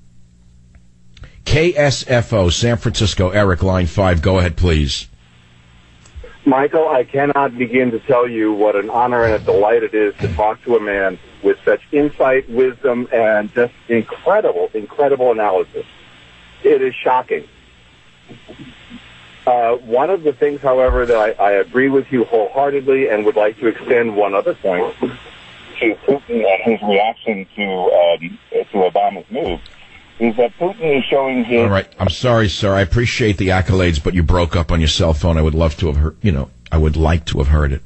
KSFO, San Francisco, Eric, line 5. Go ahead, please. Michael, I cannot begin to tell you what an honor and a delight it is to talk to a man with such insight, wisdom, and just incredible analysis. It is shocking. One of the things, however, that I agree with you wholeheartedly and would like to extend one other point to Putin and his reaction to Obama's move is that Putin is showing his... All right. I'm sorry, sir. I appreciate the accolades, but you broke up on your cell phone. I would love to have heard, I would like to have heard it.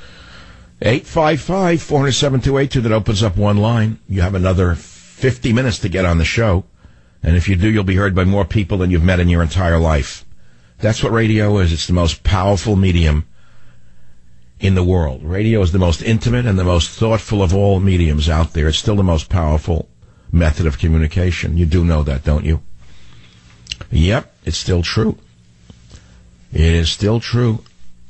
855-400-7282, that opens up one line. You have another 50 minutes to get on the show. And if you do, you'll be heard by more people than you've met in your entire life. That's what radio is. It's the most powerful medium in the world. Radio is the most intimate and the most thoughtful of all mediums out there. It's still the most powerful method of communication. You do know that, don't you? Yep, it's still true. It is still true.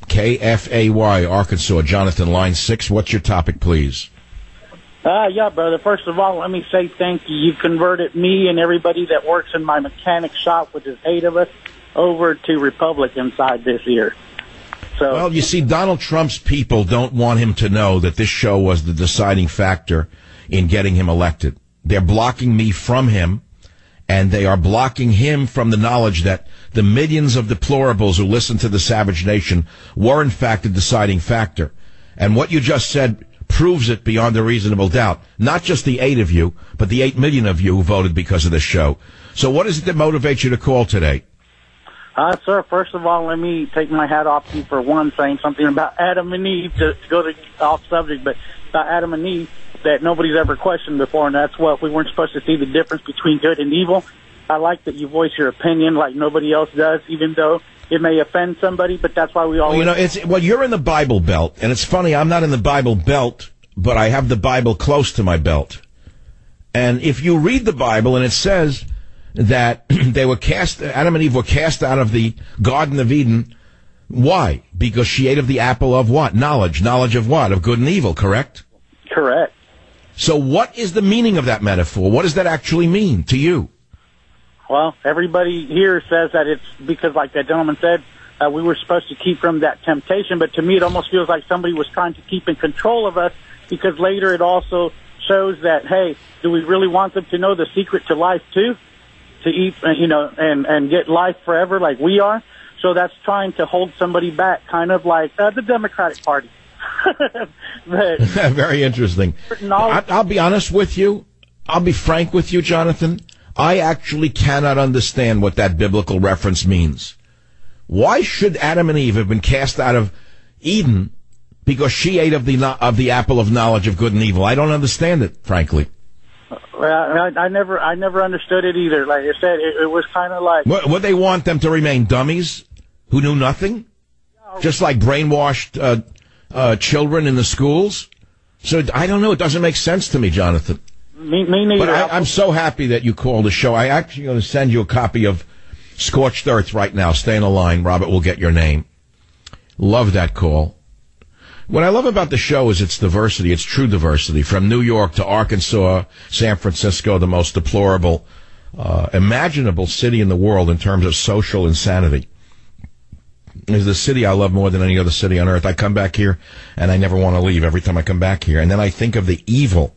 KFAY, Arkansas, Jonathan, line 6. What's your topic, please? Yeah, brother. First of all, let me say thank you. You converted me and everybody that works in my mechanic shop, which is 8 of us, over to Republican side this year. So, well, you see, Donald Trump's people don't want him to know that this show was the deciding factor in getting him elected. They're blocking me from him, and they are blocking him from the knowledge that the millions of deplorables who listen to the Savage Nation were, in fact, the deciding factor. And what you just said proves it beyond a reasonable doubt. Not just the 8 of you, but the 8 million of you who voted because of this show. So what is it that motivates you to call today? Sir, first of all, let me take my hat off to you for one, saying something about Adam and Eve, to go off subject, but about Adam and Eve that nobody's ever questioned before, and that's what we weren't supposed to see the difference between good and evil. I like that you voice your opinion like nobody else does, even though it may offend somebody, but that's why we always... Well, you're in the Bible Belt, and it's funny, I'm not in the Bible Belt, but I have the Bible close to my belt. And if you read the Bible, and it says that Adam and Eve were cast out of the Garden of Eden. Why? Because she ate of the apple of what? Knowledge. Knowledge of what? Of good and evil, correct? Correct. So what is the meaning of that metaphor? What does that actually mean to you? Well, everybody here says that it's because, like that gentleman said, we were supposed to keep from that temptation, but to me it almost feels like somebody was trying to keep in control of us, because later it also shows that, hey, do we really want them to know the secret to life too? To eat, and get life forever like we are? So that's trying to hold somebody back, kind of like the Democratic Party. Very interesting. I'll be honest with you. I'll be frank with you, Jonathan. I actually cannot understand what that biblical reference means. Why should Adam and Eve have been cast out of Eden because she ate of the apple of knowledge of good and evil? I don't understand it, frankly. I never understood it either. Like I said, it was kind of like... Would they want them to remain dummies who knew nothing? Just like brainwashed children in the schools? So I don't know. It doesn't make sense to me, Jonathan. Me neither. But I'm so happy that you called the show. I actually going to send you a copy of Scorched Earth right now. Stay on the line. Robert will get your name. Love that call. What I love about the show is its diversity. It's true diversity. From New York to Arkansas, San Francisco, the most deplorable, imaginable city in the world in terms of social insanity. Is the city I love more than any other city on earth. I come back here, and I never want to leave every time I come back here. And then I think of the evil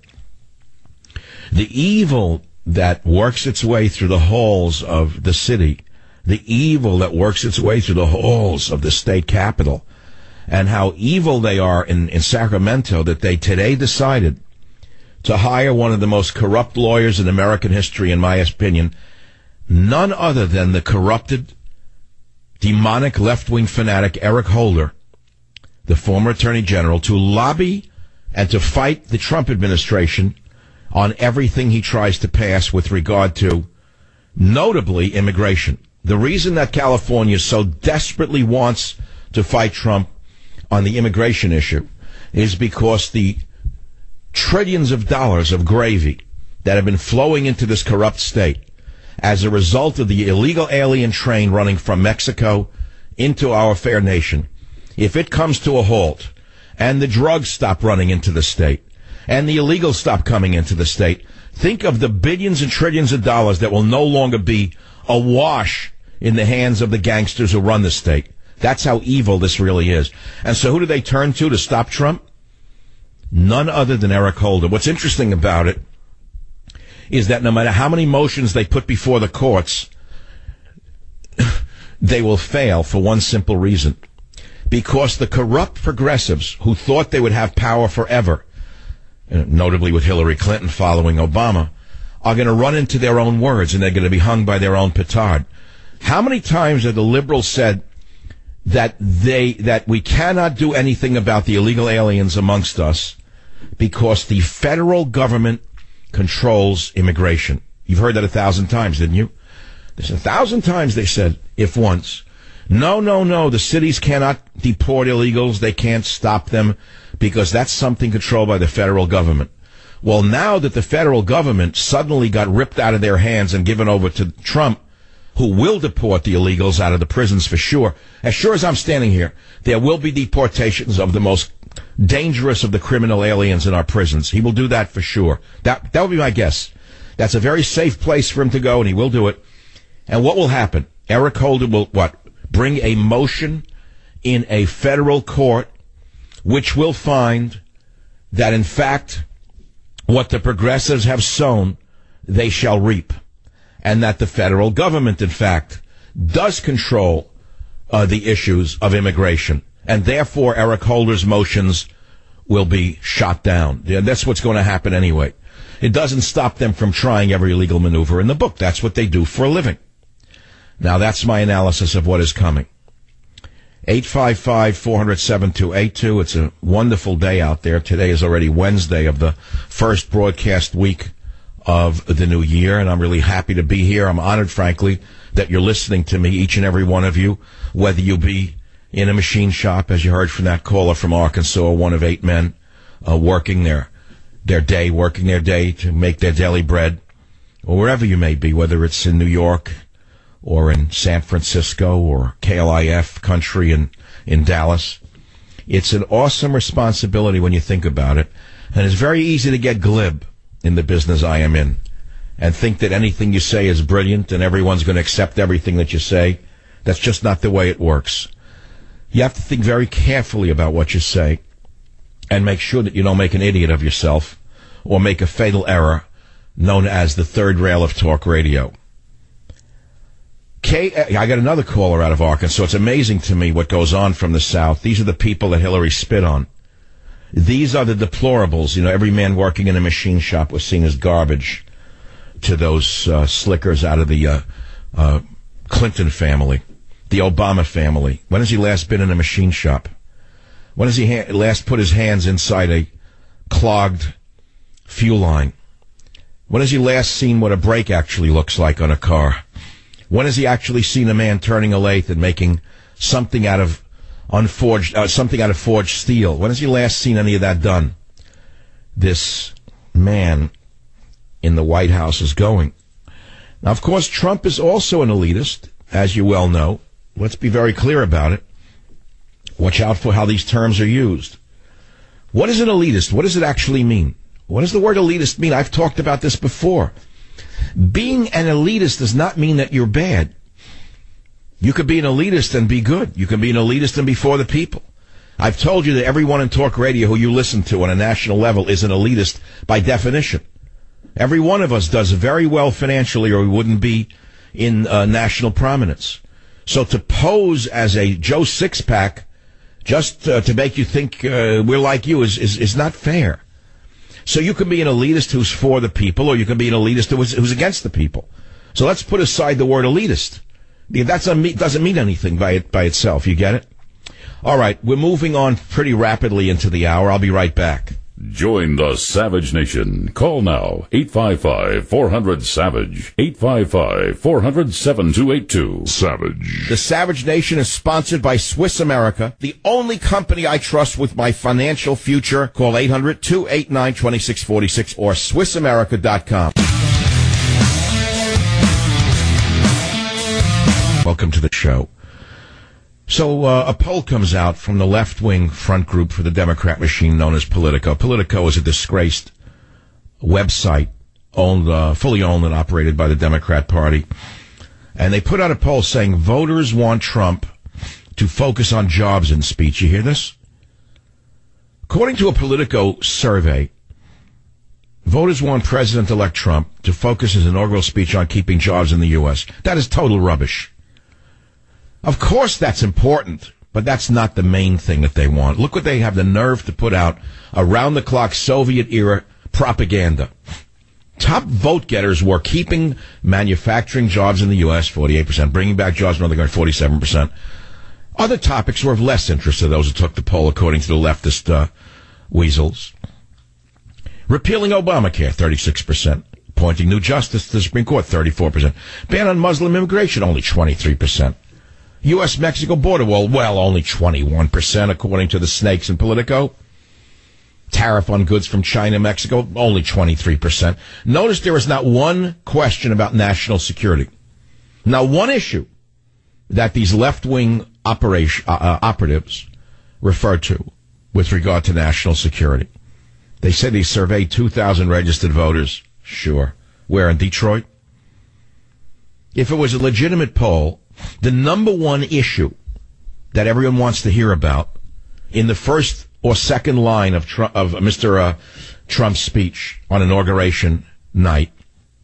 that works its way through the halls of the city, the evil that works its way through the halls of the state capitol, and how evil they are in Sacramento that they today decided to hire one of the most corrupt lawyers in American history, in my opinion, none other than the corrupted, demonic left-wing fanatic Eric Holder, the former attorney general, to lobby and to fight the Trump administration on everything he tries to pass with regard to, notably, immigration. The reason that California so desperately wants to fight Trump on the immigration issue is because the trillions of dollars of gravy that have been flowing into this corrupt state as a result of the illegal alien train running from Mexico into our fair nation, if it comes to a halt and the drugs stop running into the state and the illegals stop coming into the state, think of the billions and trillions of dollars that will no longer be awash in the hands of the gangsters who run the state. That's how evil this really is. And so who do they turn to stop Trump? None other than Eric Holder. What's interesting about it is that no matter how many motions they put before the courts, they will fail for one simple reason. Because the corrupt progressives who thought they would have power forever, notably with Hillary Clinton following Obama, are going to run into their own words and they're going to be hung by their own petard. How many times have the liberals said that we cannot do anything about the illegal aliens amongst us because the federal government controls immigration? You've heard that 1,000 times, didn't you? There's 1,000 times they said, if once. No, the cities cannot deport illegals. They can't stop them because that's something controlled by the federal government. Well, now that the federal government suddenly got ripped out of their hands and given over to Trump, who will deport the illegals out of the prisons for sure as I'm standing here, there will be deportations of the most dangerous of the criminal aliens in our prisons. He will do that for sure. That would be my guess. That's a very safe place for him to go, and he will do it. And what will happen? Eric Holder will, bring a motion in a federal court which will find that, in fact, what the progressives have sown, they shall reap. And that the federal government, in fact, does control the issues of immigration. And therefore, Eric Holder's motions will be shot down. That's what's going to happen anyway. It doesn't stop them from trying every illegal maneuver in the book. That's what they do for a living. Now, that's my analysis of what is coming. 855-400-7282. It's a wonderful day out there. Today is already Wednesday of the first broadcast week of the new year, and I'm really happy to be here. I'm honored, frankly, that you're listening to me, each and every one of you, whether you be in a machine shop, as you heard from that caller from Arkansas, one of 8 men working their day to make their daily bread, or wherever you may be, whether it's in New York or in San Francisco or KLIF country in Dallas. It's an awesome responsibility when you think about it, and it's very easy to get glib in the business I am in and think that anything you say is brilliant and everyone's going to accept everything that you say. That's just not the way it works. You have to think very carefully about what you say and make sure that you don't make an idiot of yourself or make a fatal error known as the third rail of talk radio. I got another caller out of Arkansas. It's amazing to me what goes on from the South. These are the people that Hillary spit on. These are the deplorables. You know, every man working in a machine shop was seen as garbage to those slickers out of the Clinton family, the Obama family. When has he last been in a machine shop? When has he last put his hands inside a clogged fuel line? When has he last seen what a brake actually looks like on a car? When has he actually seen a man turning a lathe and making something out of forged steel? When has he last seen any of that done? This man in the White House is going. Now, of course, Trump is also an elitist, as you well know. Let's be very clear about it. Watch out for how these terms are used. What is an elitist? What does it actually mean? What does the word elitist mean? I've talked about this before. Being an elitist does not mean that you're bad. You could be an elitist and be good. You can be an elitist and be for the people. I've told you that everyone in talk radio who you listen to on a national level is an elitist by definition. Every one of us does very well financially, or we wouldn't be in national prominence. So to pose as a Joe Sixpack just to make you think we're like you is not fair. So you can be an elitist who's for the people, or you can be an elitist who's against the people. So let's put aside the word elitist. That doesn't mean anything by itself. You get it? All right, we're moving on pretty rapidly into the hour. I'll be right back. Join the Savage Nation. Call now, 855-400-SAVAGE, 855-400-7282. Savage. The Savage Nation is sponsored by Swiss America, the only company I trust with my financial future. Call 800-289-2646 or SwissAmerica.com. Welcome to the show. So a poll comes out from the left-wing front group for the Democrat machine known as Politico. Politico is a disgraced website fully owned and operated by the Democrat Party. And they put out a poll saying voters want Trump to focus on jobs in speech. You hear this? According to a Politico survey, voters want President-elect Trump to focus his inaugural speech on keeping jobs in the U.S. That is total rubbish. Of course that's important, but that's not the main thing that they want. Look what they have the nerve to put out, around-the-clock Soviet-era propaganda. Top vote getters were keeping manufacturing jobs in the U.S., 48%, bringing back jobs in other countries, 47%. Other topics were of less interest to those who took the poll, according to the leftist weasels. Repealing Obamacare, 36%. Appointing new justice to the Supreme Court, 34%. Ban on Muslim immigration, only 23%. U.S.-Mexico border wall, well, only 21%, according to the snakes in Politico. Tariff on goods from China, Mexico, only 23%. Notice there is not one question about national security. Not one issue that these left-wing operatives refer to with regard to national security. They said they surveyed 2,000 registered voters. Sure. Where, in Detroit? If it was a legitimate poll, the number one issue that everyone wants to hear about in the first or second line of Mr. Trump's speech on Inauguration night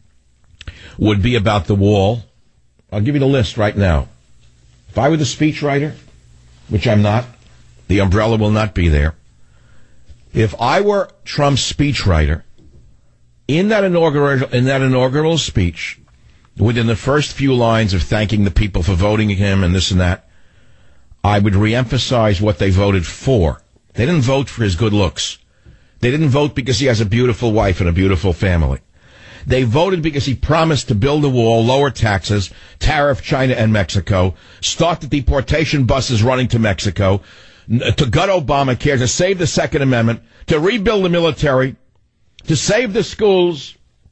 would be about the wall. I'll give you the list right now. If I were the speechwriter, which I'm not, the umbrella will not be there. If I were Trump's speechwriter, in that inaugural speech, within the first few lines of thanking the people for voting him and this and that, I would reemphasize what they voted for. They didn't vote for his good looks. They didn't vote because he has a beautiful wife and a beautiful family. They voted because he promised to build a wall, lower taxes, tariff China and Mexico, start the deportation buses running to Mexico, to gut Obamacare, to save the Second Amendment, to rebuild the military, to save the schools,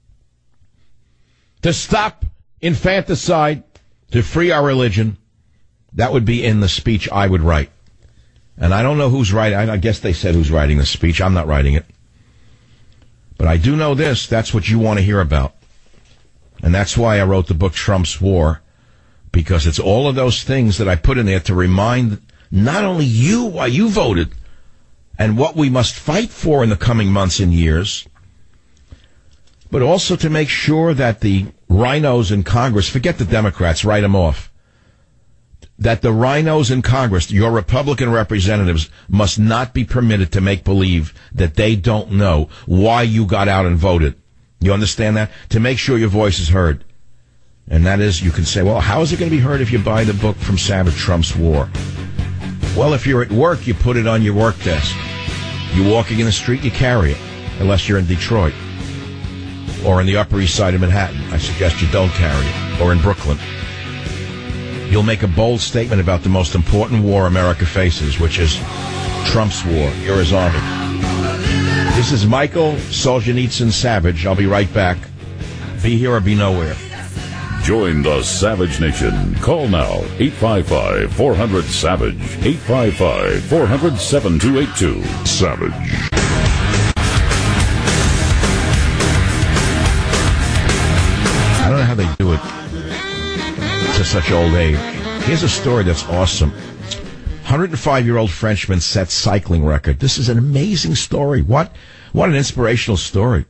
to stop infanticide, to free our religion. That would be in the speech I would write. And I don't know who's writing. I guess they said who's writing the speech. I'm not writing it. But I do know this. That's what you want to hear about. And that's why I wrote the book Trump's War, because it's all of those things that I put in there to remind not only you why you voted and what we must fight for in the coming months and years, but also to make sure that the rhinos in Congress, forget the Democrats, write them off, that the rhinos in Congress, your Republican representatives, must not be permitted to make believe that they don't know why you got out and voted. You understand that? To make sure your voice is heard. And that is, you can say, well, how is it going to be heard if you buy the book from Savage, Trump's War? Well, if you're at work, you put it on your work desk. You're walking in the street, you carry it, unless you're in Detroit or in the Upper East Side of Manhattan. I suggest you don't carry it, or in Brooklyn. You'll make a bold statement about the most important war America faces, which is Trump's war. You're his army. This is Michael Solzhenitsyn Savage. I'll be right back. Be here or be nowhere. Join the Savage Nation. Call now, 855-400-SAVAGE, 855-400-7282. Savage. I don't know how they do it to such old age. Here's a story that's awesome. 105-year-old Frenchman sets cycling record. This is an amazing story. What an inspirational story.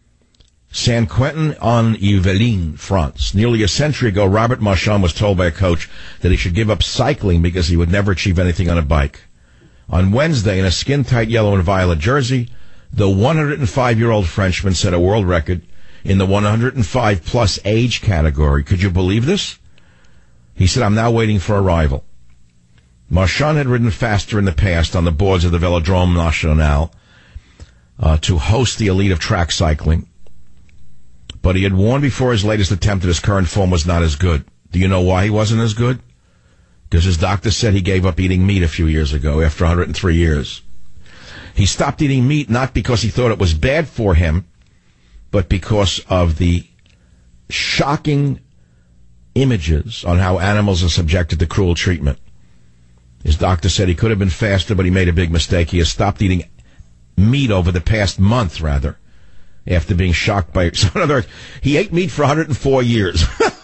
Saint-Quentin-en-Yvelines, France. Nearly a century ago, Robert Marchand was told by a coach that he should give up cycling because he would never achieve anything on a bike. On Wednesday, in a skin-tight yellow and violet jersey, the 105-year-old Frenchman set a world record in the 105-plus age category. Could you believe this? He said, I'm now waiting for a rival. Marchand had ridden faster in the past on the boards of the Velodrome National to host the elite of track cycling. But he had warned before his latest attempt that his current form was not as good. Do you know why he wasn't as good? Because his doctor said he gave up eating meat a few years ago, after 103 years. He stopped eating meat not because he thought it was bad for him, but because of the shocking images on how animals are subjected to cruel treatment. His doctor said he could have been faster, but he made a big mistake. He has stopped eating meat over the past month, rather, after being shocked by... So in other words, he ate meat for 104 years.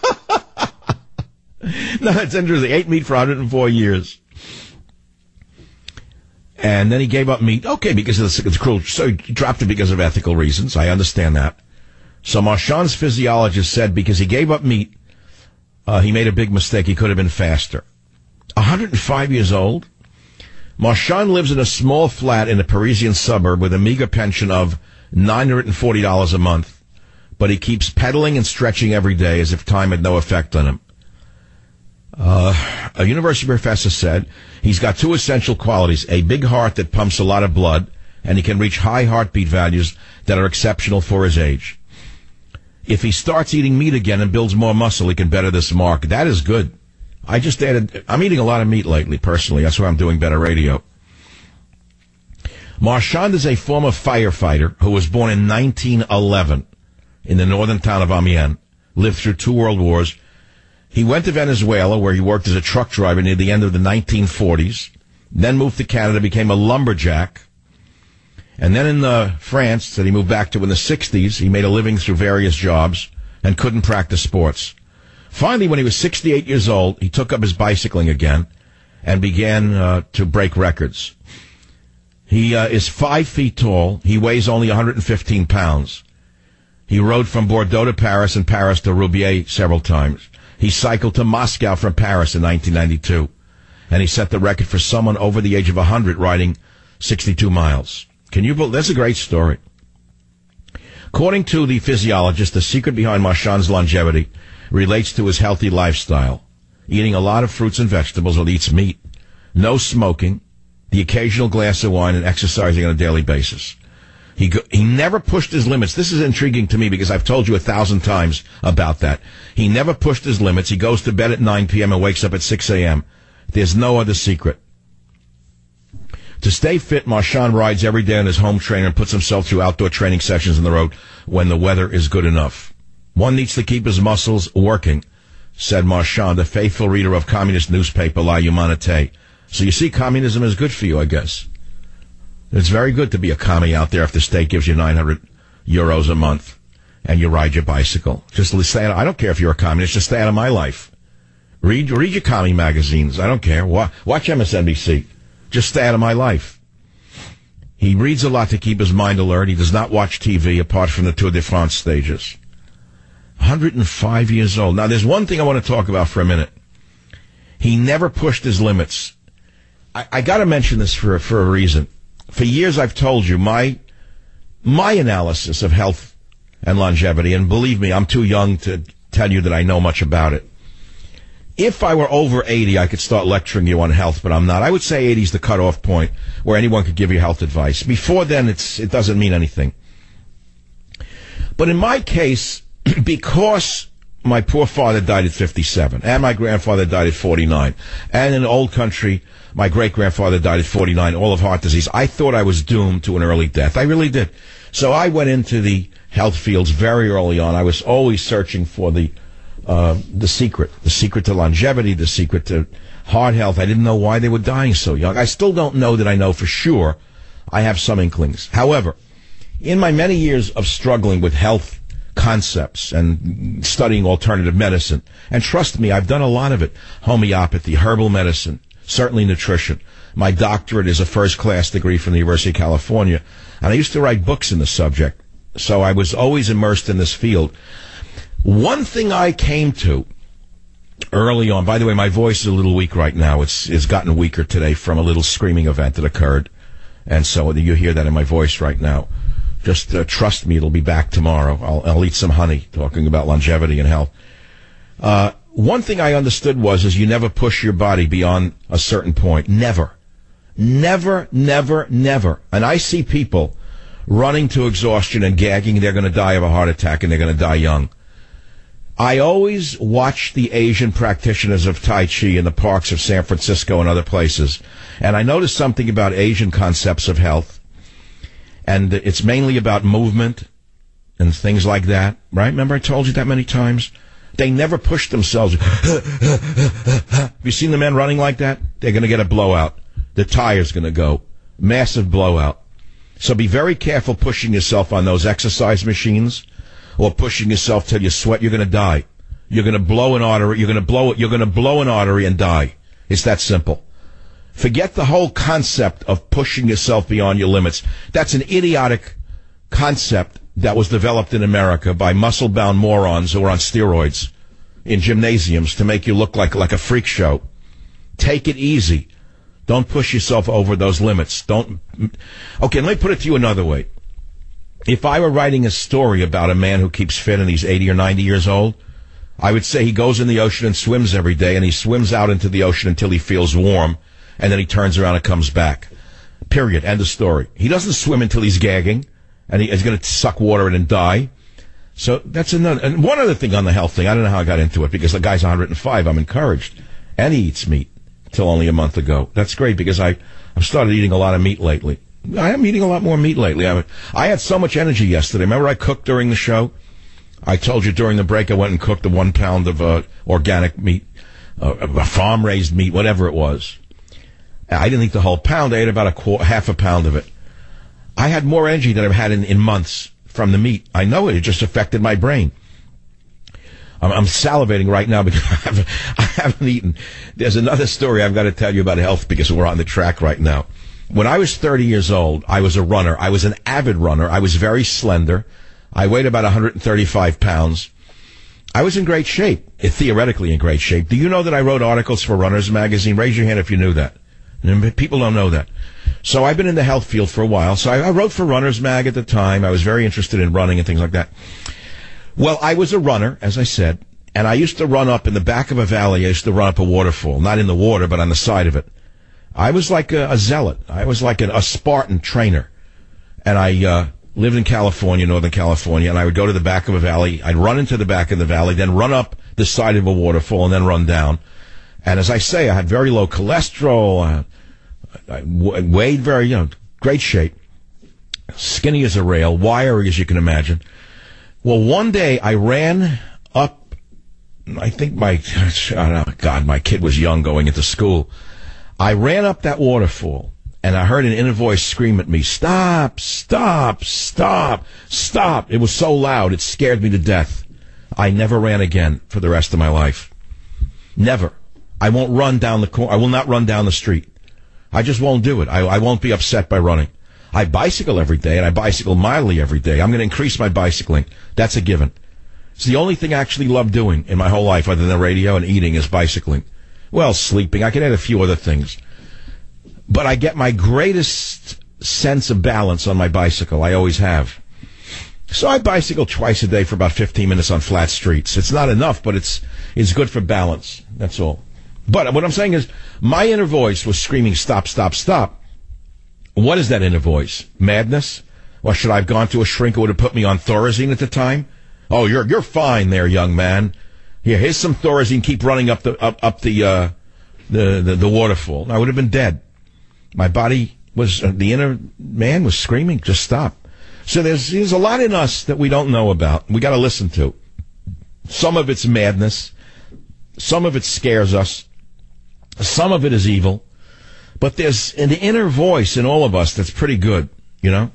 No, it's interesting. He ate meat for 104 years. And then he gave up meat. Okay, because it's cruel. So he dropped it because of ethical reasons. I understand that. So Marchand's physiologist said because he gave up meat, he made a big mistake. He could have been faster. 105 years old. Marchand lives in a small flat in a Parisian suburb with a meager pension of $940 a month, but he keeps pedaling and stretching every day as if time had no effect on him. A university professor said he's got two essential qualities, a big heart that pumps a lot of blood, and he can reach high heartbeat values that are exceptional for his age. If he starts eating meat again and builds more muscle, he can better this mark. That is good. I'm eating a lot of meat lately, personally. That's why I'm doing better radio. Marchand is a former firefighter who was born in 1911 in the northern town of Amiens, lived through 2 world wars. He went to Venezuela, where he worked as a truck driver near the end of the 1940s, then moved to Canada, became a lumberjack, and then in France, that he moved back to in the 60s, he made a living through various jobs and couldn't practice sports. Finally, when he was 68 years old, he took up his bicycling again and began to break records. He is 5 feet tall. He weighs only 115 pounds. He rode from Bordeaux to Paris and Paris to Roubaix several times. He cycled to Moscow from Paris in 1992. And he set the record for someone over the age of 100 riding 62 miles. Can you believe? That's a great story. According to the physiologist, the secret behind Marchand's longevity relates to his healthy lifestyle. Eating a lot of fruits and vegetables, while he eats meat. No smoking. The occasional glass of wine, and exercising on a daily basis. He never pushed his limits. This is intriguing to me because I've told you 1,000 times about that. He never pushed his limits. He goes to bed at 9 p.m. and wakes up at 6 a.m. There's no other secret. To stay fit, Marchand rides every day on his home trainer and puts himself through outdoor training sessions on the road when the weather is good enough. One needs to keep his muscles working, said Marchand, a faithful reader of communist newspaper La Humanité. So you see, communism is good for you, I guess. It's very good to be a commie out there if the state gives you €900 a month and you ride your bicycle. Just stay out. I don't care if you're a communist. Just stay out of my life. Read your commie magazines. I don't care. Watch MSNBC. Just stay out of my life. He reads a lot to keep his mind alert. He does not watch TV apart from the Tour de France stages. 105 years old. Now, there's one thing I want to talk about for a minute. He never pushed his limits. I got to mention this for a reason. For years, I've told you my analysis of health and longevity, and believe me, I'm too young to tell you that I know much about it. If I were over 80, I could start lecturing you on health, but I'm not. I would say 80 is the cutoff point where anyone could give you health advice. Before then, it doesn't mean anything. But in my case, because my poor father died at 57, and my grandfather died at 49, and in the old country, my great-grandfather died at 49, all of heart disease, I thought I was doomed to an early death. I really did. So I went into the health fields very early on. I was always searching for the secret to longevity, the secret to heart health. I didn't know why they were dying so young. I still don't know that I know for sure. I have some inklings. However, in my many years of struggling with health concepts and studying alternative medicine, and trust me, I've done a lot of it, homeopathy, herbal medicine, certainly nutrition. My doctorate is a first-class degree from the University of California, and I used to write books in the subject, so I was always immersed in this field. One thing I came to early on, by the way, my voice is a little weak right now. It's gotten weaker today from a little screaming event that occurred, and so you hear that in my voice right now. Just trust me, it'll be back tomorrow. I'll eat some honey, talking about longevity and health. One thing I understood is you never push your body beyond a certain point. Never. Never, never, never. And I see people running to exhaustion and gagging. They're going to die of a heart attack, and they're going to die young. I always watch the Asian practitioners of Tai Chi in the parks of San Francisco and other places, and I noticed something about Asian concepts of health, and it's mainly about movement and things like that, right? Remember I told you that many times? They never push themselves. Have you seen the men running like that? They're going to get a blowout. The tire's going to go. Massive blowout. So be very careful pushing yourself on those exercise machines, or pushing yourself till you sweat. You're going to die. You're going to blow an artery. You're going to blow an artery and die. It's that simple. Forget the whole concept of pushing yourself beyond your limits. That's an idiotic concept that was developed in America by muscle-bound morons who are on steroids in gymnasiums to make you look like a freak show. Take it easy. Don't push yourself over those limits. Okay, let me put it to you another way. If I were writing a story about a man who keeps fit and he's 80 or 90 years old, I would say he goes in the ocean and swims every day, and he swims out into the ocean until he feels warm, and then he turns around and comes back. Period. End of story. He doesn't swim until he's gagging, and he's going to suck water in and die. So that's another. And one other thing on the health thing, I don't know how I got into it, because the guy's 105. I'm encouraged. And he eats meat till only a month ago. That's great, because I've started eating a lot of meat lately. I am eating a lot more meat lately. I had so much energy yesterday. Remember I cooked during the show? I told you during the break I went and cooked 1 pound of organic meat, farm-raised meat, whatever it was. I didn't eat the whole pound. I ate about half a pound of it. I had more energy than I've had in months from the meat. I know it. It just affected my brain. I'm salivating right now because I haven't eaten. There's another story I've got to tell you about health because we're on the track right now. When I was 30 years old, I was a runner. I was an avid runner. I was very slender. I weighed about 135 pounds. I was in great shape, theoretically in great shape. Do you know that I wrote articles for Runners Magazine? Raise your hand if you knew that. People don't know that. So I've been in the health field for a while. So I wrote for Runners Mag at the time. I was very interested in running and things like that. Well, I was a runner, as I said, and I used to run up in the back of a valley. I used to run up a waterfall, not in the water, but on the side of it. I was like a zealot. I was like a Spartan trainer. And I lived in California, Northern California, and I would go to the back of a valley. I'd run into the back of the valley, then run up the side of a waterfall, and then run down. And as I say, I had very low cholesterol. I weighed very, great shape. Skinny as a rail, wiry as you can imagine. Well, one day I ran up, I think my kid was young going into school. I ran up that waterfall, and I heard an inner voice scream at me, "Stop, stop, stop, stop." It was so loud, it scared me to death. I never ran again for the rest of my life. Never. I won't run down the corner. I will not run down the street. I just won't do it. I won't be upset by running. I bicycle every day, and I bicycle mildly every day. I'm going to increase my bicycling. That's a given. It's the only thing I actually love doing in my whole life other than radio and eating is bicycling. Well, sleeping. I can add a few other things. But I get my greatest sense of balance on my bicycle. I always have. So I bicycle twice a day for about 15 minutes on flat streets. It's not enough, but it's good for balance. That's all. But what I'm saying is, my inner voice was screaming, stop, stop, stop. What is that inner voice? Madness? Or should I have gone to a shrink who would have put me on Thorazine at the time? Oh, you're fine there, young man. Here's some Thorazine. Keep running up the waterfall. I would have been dead. My body was, the inner man was screaming, just stop. So there's a lot in us that we don't know about. We got to listen to. Some of it's madness. Some of it scares us. Some of it is evil. But there's an inner voice in all of us that's pretty good, you know?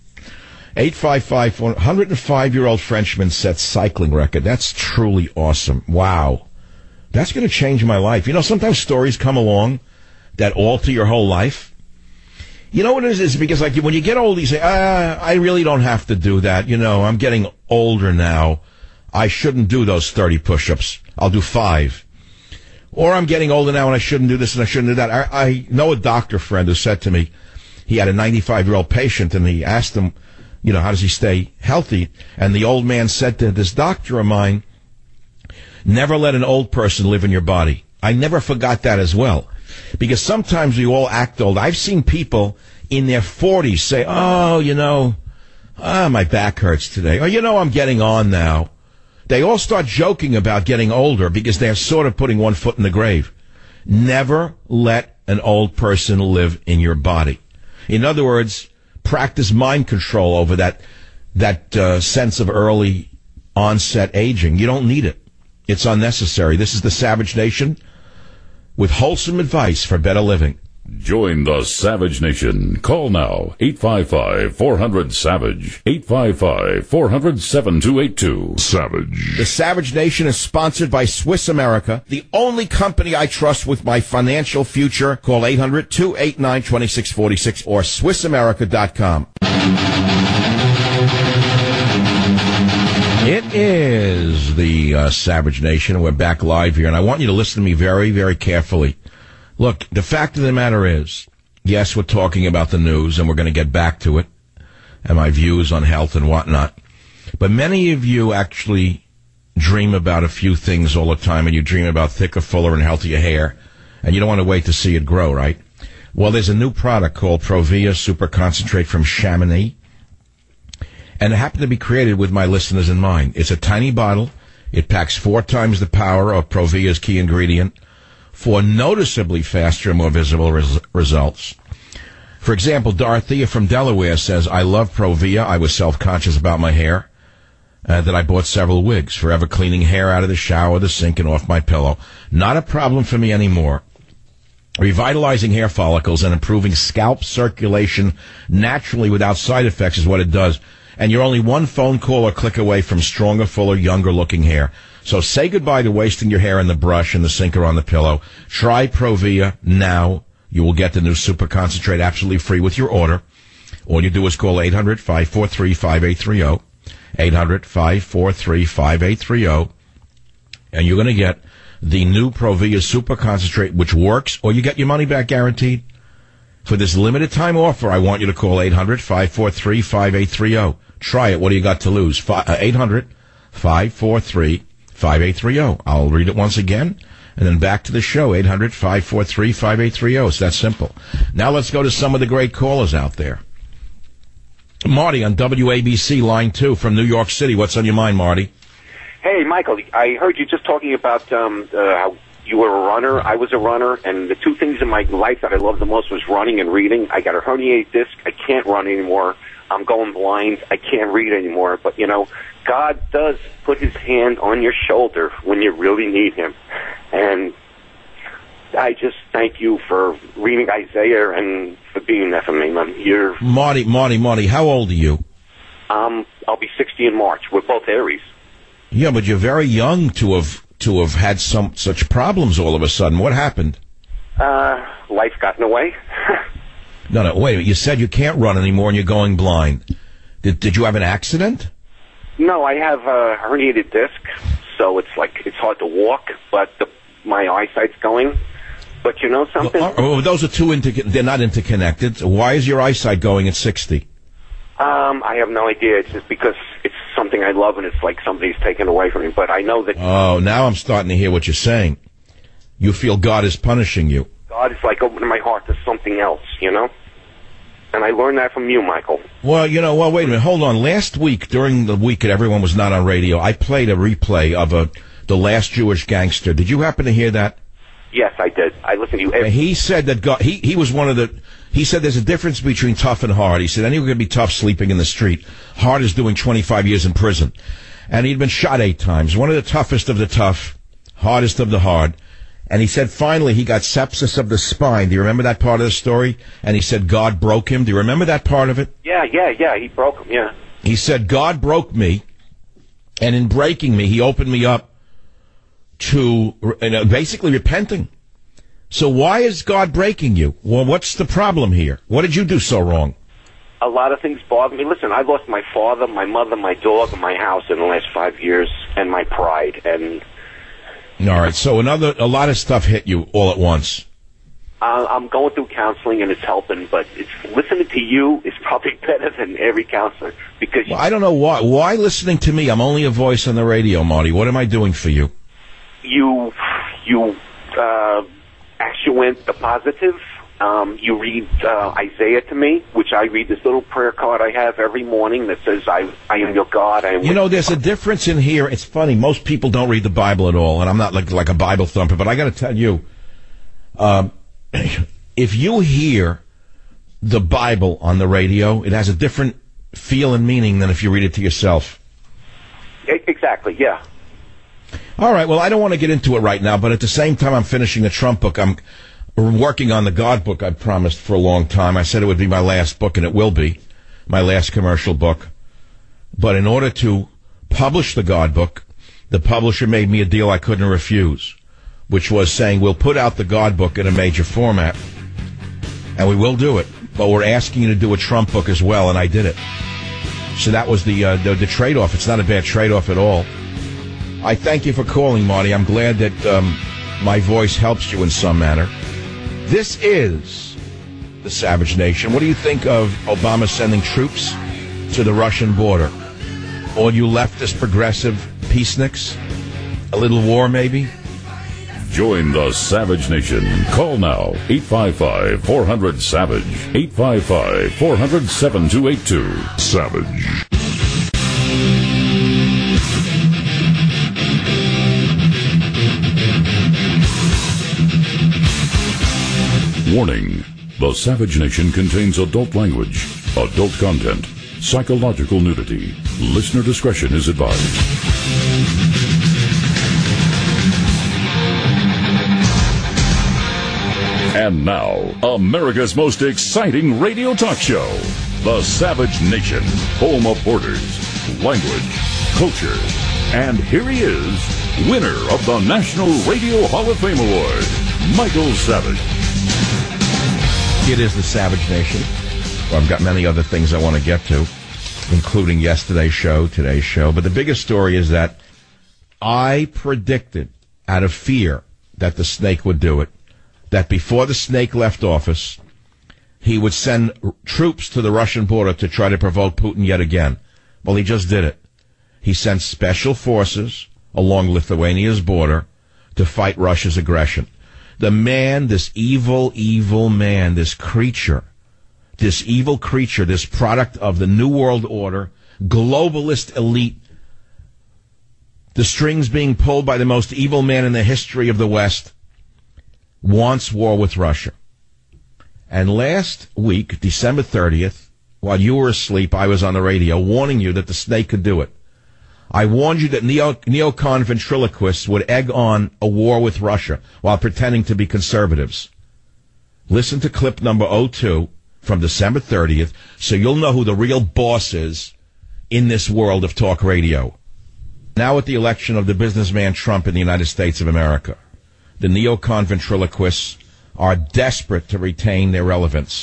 855, 105-year-old Frenchman sets cycling record. That's truly awesome. Wow. That's going to change my life. You know, sometimes stories come along that alter your whole life. You know what it is? It's because, like, when you get old, you say, I really don't have to do that. You know, I'm getting older now. I shouldn't do those 30 push-ups. I'll do 5. Or I'm getting older now and I shouldn't do this and I shouldn't do that. I know a doctor friend who said to me, he had a 95-year-old patient and he asked him, you know, how does he stay healthy? And the old man said to this doctor of mine, never let an old person live in your body. I never forgot that as well. Because sometimes we all act old. I've seen people in their 40s say, oh, you know, my back hurts today. Or, you know, I'm getting on now. They all start joking about getting older because they're sort of putting one foot in the grave. Never let an old person live in your body. In other words, practice mind control over that sense of early onset aging. You don't need it. It's unnecessary. This is the Savage Nation with wholesome advice for better living. Join the Savage Nation. Call now, 855-400-SAVAGE, 855-400-7282. Savage. The Savage Nation is sponsored by Swiss America, the only company I trust with my financial future. Call 800-289-2646 or SwissAmerica.com. It is the Savage Nation. We're back live here, and I want you to listen to me very, very carefully. Look, the fact of the matter is, yes, we're talking about the news, and we're going to get back to it, and my views on health and whatnot. But many of you actually dream about a few things all the time, and you dream about thicker, fuller, and healthier hair, and you don't want to wait to see it grow, right? Well, there's a new product called Provia Super Concentrate from Chamonix, and it happened to be created with my listeners in mind. It's a tiny bottle. It packs 4 times the power of Provia's key ingredient for noticeably faster and more visible results. For example, Dorothea from Delaware says, I love Provia. I was self-conscious about my hair, that I bought several wigs, forever cleaning hair out of the shower, the sink, and off my pillow. Not a problem for me anymore. Revitalizing hair follicles and improving scalp circulation naturally without side effects is what it does. And you're only one phone call or click away from stronger, fuller, younger-looking hair. So say goodbye to wasting your hair in the brush, in the sink, or on the pillow. Try Provia now. You will get the new Super Concentrate absolutely free with your order. All you do is call 800-543-5830, 800-543-5830, and you're going to get the new Provia Super Concentrate, which works, or you get your money back guaranteed. For this limited time offer, I want you to call 800-543-5830. Try it. What do you got to lose? 800-543-5830. I'll read it once again, and then back to the show, 800-543-5830. It's that simple. Now let's go to some of the great callers out there. Marty on WABC, line 2 from New York City. What's on your mind, Marty? Hey, Michael, I heard you just talking about how you were a runner. I was a runner, and the 2 things in my life that I loved the most was running and reading. I got a herniated disc. I can't run anymore. I'm going blind. I can't read anymore. But, you know, God does put his hand on your shoulder when you really need him. And I just thank you for reading Isaiah and for being there for me. Marty, how old are you? I'll be 60 in March. We're both Aries. Yeah, but you're very young to have had such problems all of a sudden. What happened? Life got in the way. No, wait a minute. You said you can't run anymore and you're going blind. Did you have an accident? No, I have a herniated disc, so it's hard to walk, but my eyesight's going. But you know something? Those are they're not interconnected. Why is your eyesight going at 60? I have no idea. It's just because it's something I love and it's like somebody's taken away from me. But I know that... Oh, now I'm starting to hear what you're saying. You feel God is punishing you. God is like opening my heart to something else, you know? And I learned that from you, Michael. Well, wait a minute. Hold on. Last week, during the week that everyone was not on radio, I played a replay of The Last Jewish Gangster. Did you happen to hear that? Yes, I did. I listened to you. He said that God, he was one of the... He said there's a difference between tough and hard. He said anyone can be tough sleeping in the street. Hard is doing 25 years in prison. And he'd been shot 8 times. One of the toughest of the tough, hardest of the hard. And he said finally he got sepsis of the spine. Do you remember that part of the story? And he said God broke him. Do you remember that part of it? Yeah. He broke him, yeah. He said God broke me. And in breaking me, he opened me up to basically repenting. So why is God breaking you? Well, what's the problem here? What did you do so wrong? A lot of things bother me. Listen, I lost my father, my mother, my dog, and my house in the last 5 years, and my pride. And all right, so a lot of stuff hit you all at once. I'm going through counseling, and it's helping, but listening to you is probably better than every counselor because. Well, I don't know why. Why listening to me? I'm only a voice on the radio, Marty. What am I doing for you? You actuate the positive. You read Isaiah to me, which I read this little prayer card I have every morning that says, I am your God. There's a difference in here. It's funny. Most people don't read the Bible at all, and I'm not like a Bible thumper, but I got to tell you, if you hear the Bible on the radio, it has a different feel and meaning than if you read it to yourself. Exactly, yeah. All right, well, I don't want to get into it right now, but at the same time I'm finishing the Trump book. I'm working on the God book I promised for a long time. I said it would be my last book, and it will be my last commercial book. But in order to publish the God book, the publisher made me a deal I couldn't refuse, which was saying we'll put out the God book in a major format, and we will do it. But we're asking you to do a Trump book as well, and I did it. So that was the trade-off. It's not a bad trade-off at all. I thank you for calling, Marty. I'm glad that my voice helps you in some manner. This is the Savage Nation. What do you think of Obama sending troops to the Russian border? All you leftist progressive peaceniks? A little war, maybe? Join the Savage Nation. Call now, 855-400-SAVAGE, 855-400-7282. Savage. Warning. The Savage Nation contains adult language, adult content, psychological nudity. Listener discretion is advised. And now, America's most exciting radio talk show, The Savage Nation, home of borders, language, culture. And here he is, winner of the National Radio Hall of Fame Award, Michael Savage. It is the Savage Nation. Well, I've got many other things I want to get to, including yesterday's show, today's show. But the biggest story is that I predicted, out of fear, that the snake would do it, that before the snake left office, he would send troops to the Russian border to try to provoke Putin yet again. Well, he just did it. He sent special forces along Lithuania's border to fight Russia's aggression. The man, this evil, evil man, this creature, this evil creature, this product of the New World Order, globalist elite, the strings being pulled by the most evil man in the history of the West, wants war with Russia. And last week, December 30th, while you were asleep, I was on the radio warning you that the snake could do it. I warned you that neocon ventriloquists would egg on a war with Russia while pretending to be conservatives. Listen to clip number 02 from December 30th so you'll know who the real boss is in this world of talk radio. Now with the election of the businessman Trump in the United States of America, the neocon ventriloquists are desperate to retain their relevance.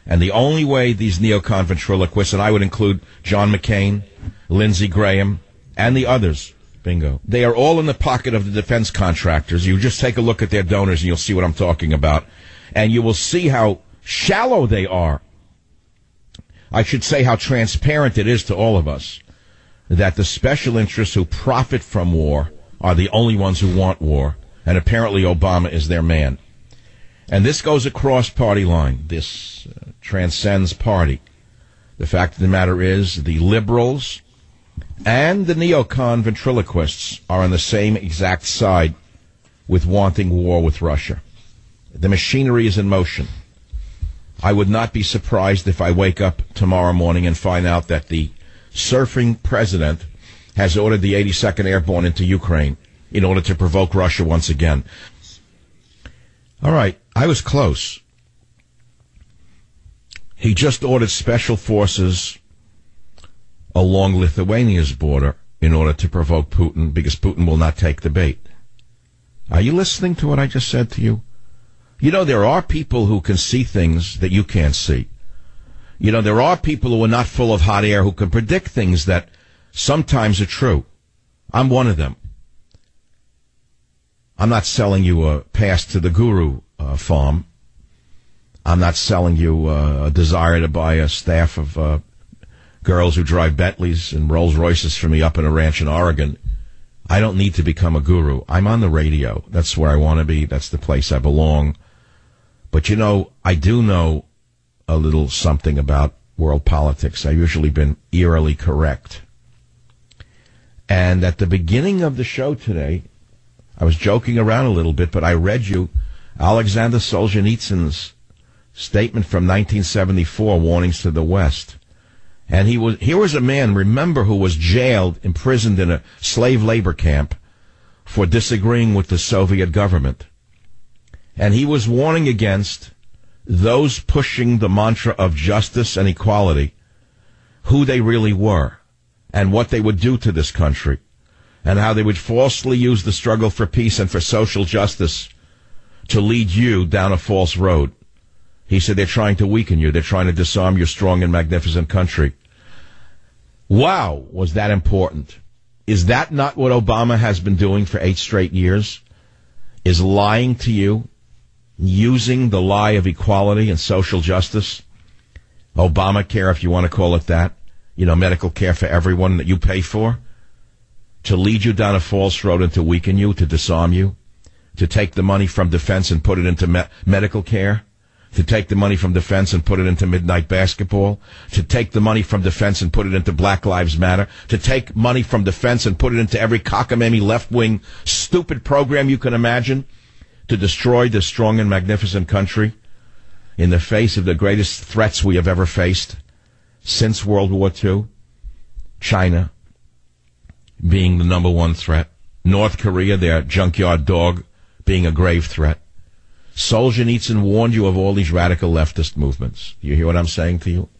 And the only way these neocon ventriloquists, and I would include John McCain, Lindsey Graham, and the others, bingo, they are all in the pocket of the defense contractors. You just take a look at their donors and you'll see what I'm talking about. And you will see how shallow they are. I should say how transparent it is to all of us that the special interests who profit from war are the only ones who want war. And apparently Obama is their man. And this goes across party line. This transcends party. The fact of the matter is the liberals and the neocon ventriloquists are on the same exact side with wanting war with Russia. The machinery is in motion. I would not be surprised if I wake up tomorrow morning and find out that the surfing president has ordered the 82nd Airborne into Ukraine in order to provoke Russia once again. All right, I was close. He just ordered special forces along Lithuania's border in order to provoke Putin, because Putin will not take the bait. Are you listening to what I just said to you? You know, there are people who can see things that you can't see. You know, there are people who are not full of hot air who can predict things that sometimes are true. I'm one of them. I'm not selling you a pass to the guru farm. I'm not selling you a desire to buy a staff of girls who drive Bentleys and Rolls Royces for me up in a ranch in Oregon. I don't need to become a guru. I'm on the radio. That's where I want to be. That's the place I belong. But, you know, I do know a little something about world politics. I've usually been eerily correct. And at the beginning of the show today, I was joking around a little bit, but I read you Alexander Solzhenitsyn's statement from 1974, Warnings to the West. And here was a man, remember, who was jailed, imprisoned in a slave labor camp for disagreeing with the Soviet government. And he was warning against those pushing the mantra of justice and equality, who they really were, and what they would do to this country, and how they would falsely use the struggle for peace and for social justice to lead you down a false road. He said they're trying to weaken you. They're trying to disarm your strong and magnificent country. Wow, was that important? Is that not what Obama has been doing for 8 straight years? Is lying to you, using the lie of equality and social justice, Obamacare, if you want to call it that, you know, medical care for everyone that you pay for, to lead you down a false road and to weaken you, to disarm you, to take the money from defense and put it into medical care, to take the money from defense and put it into midnight basketball, to take the money from defense and put it into Black Lives Matter, to take money from defense and put it into every cockamamie left-wing stupid program you can imagine, to destroy this strong and magnificent country in the face of the greatest threats we have ever faced since World War II, China being the number one threat, North Korea, their junkyard dog, being a grave threat. Solzhenitsyn warned you of all these radical leftist movements. You hear what I'm saying to you?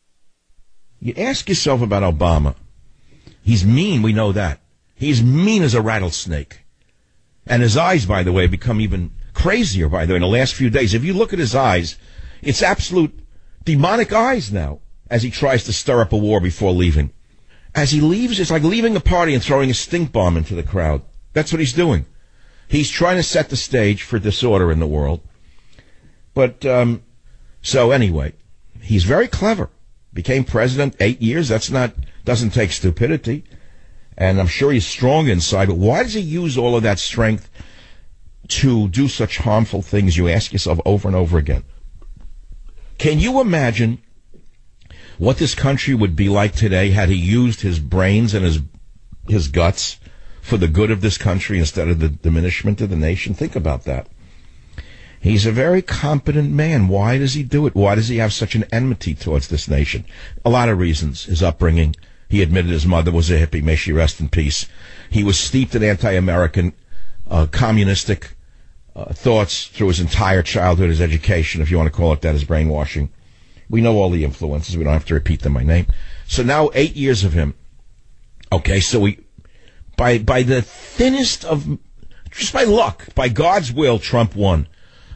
You ask yourself about Obama. He's mean, we know that. He's mean as a rattlesnake. And his eyes, by the way, become even crazier, by the way, in the last few days. If you look at his eyes, it's absolute demonic eyes now, as he tries to stir up a war before leaving. As he leaves, it's like leaving a party and throwing a stink bomb into the crowd. That's what he's doing. He's trying to set the stage for disorder in the world. But, so anyway, he's very clever. Became president 8 years. Doesn't take stupidity. And I'm sure he's strong inside. But why does he use all of that strength to do such harmful things? You ask yourself over and over again. Can you imagine what this country would be like today had he used his brains and his guts for the good of this country instead of the diminishment of the nation? Think about that. He's a very competent man. Why does he do it? Why does he have such an enmity towards this nation? A lot of reasons. His upbringing. He admitted his mother was a hippie. May she rest in peace. He was steeped in anti-American, communistic thoughts through his entire childhood, his education, if you want to call it that, his brainwashing. We know all the influences. We don't have to repeat them by name. So now 8 years of him. Okay, so by the thinnest of, just by luck, by God's will, Trump won.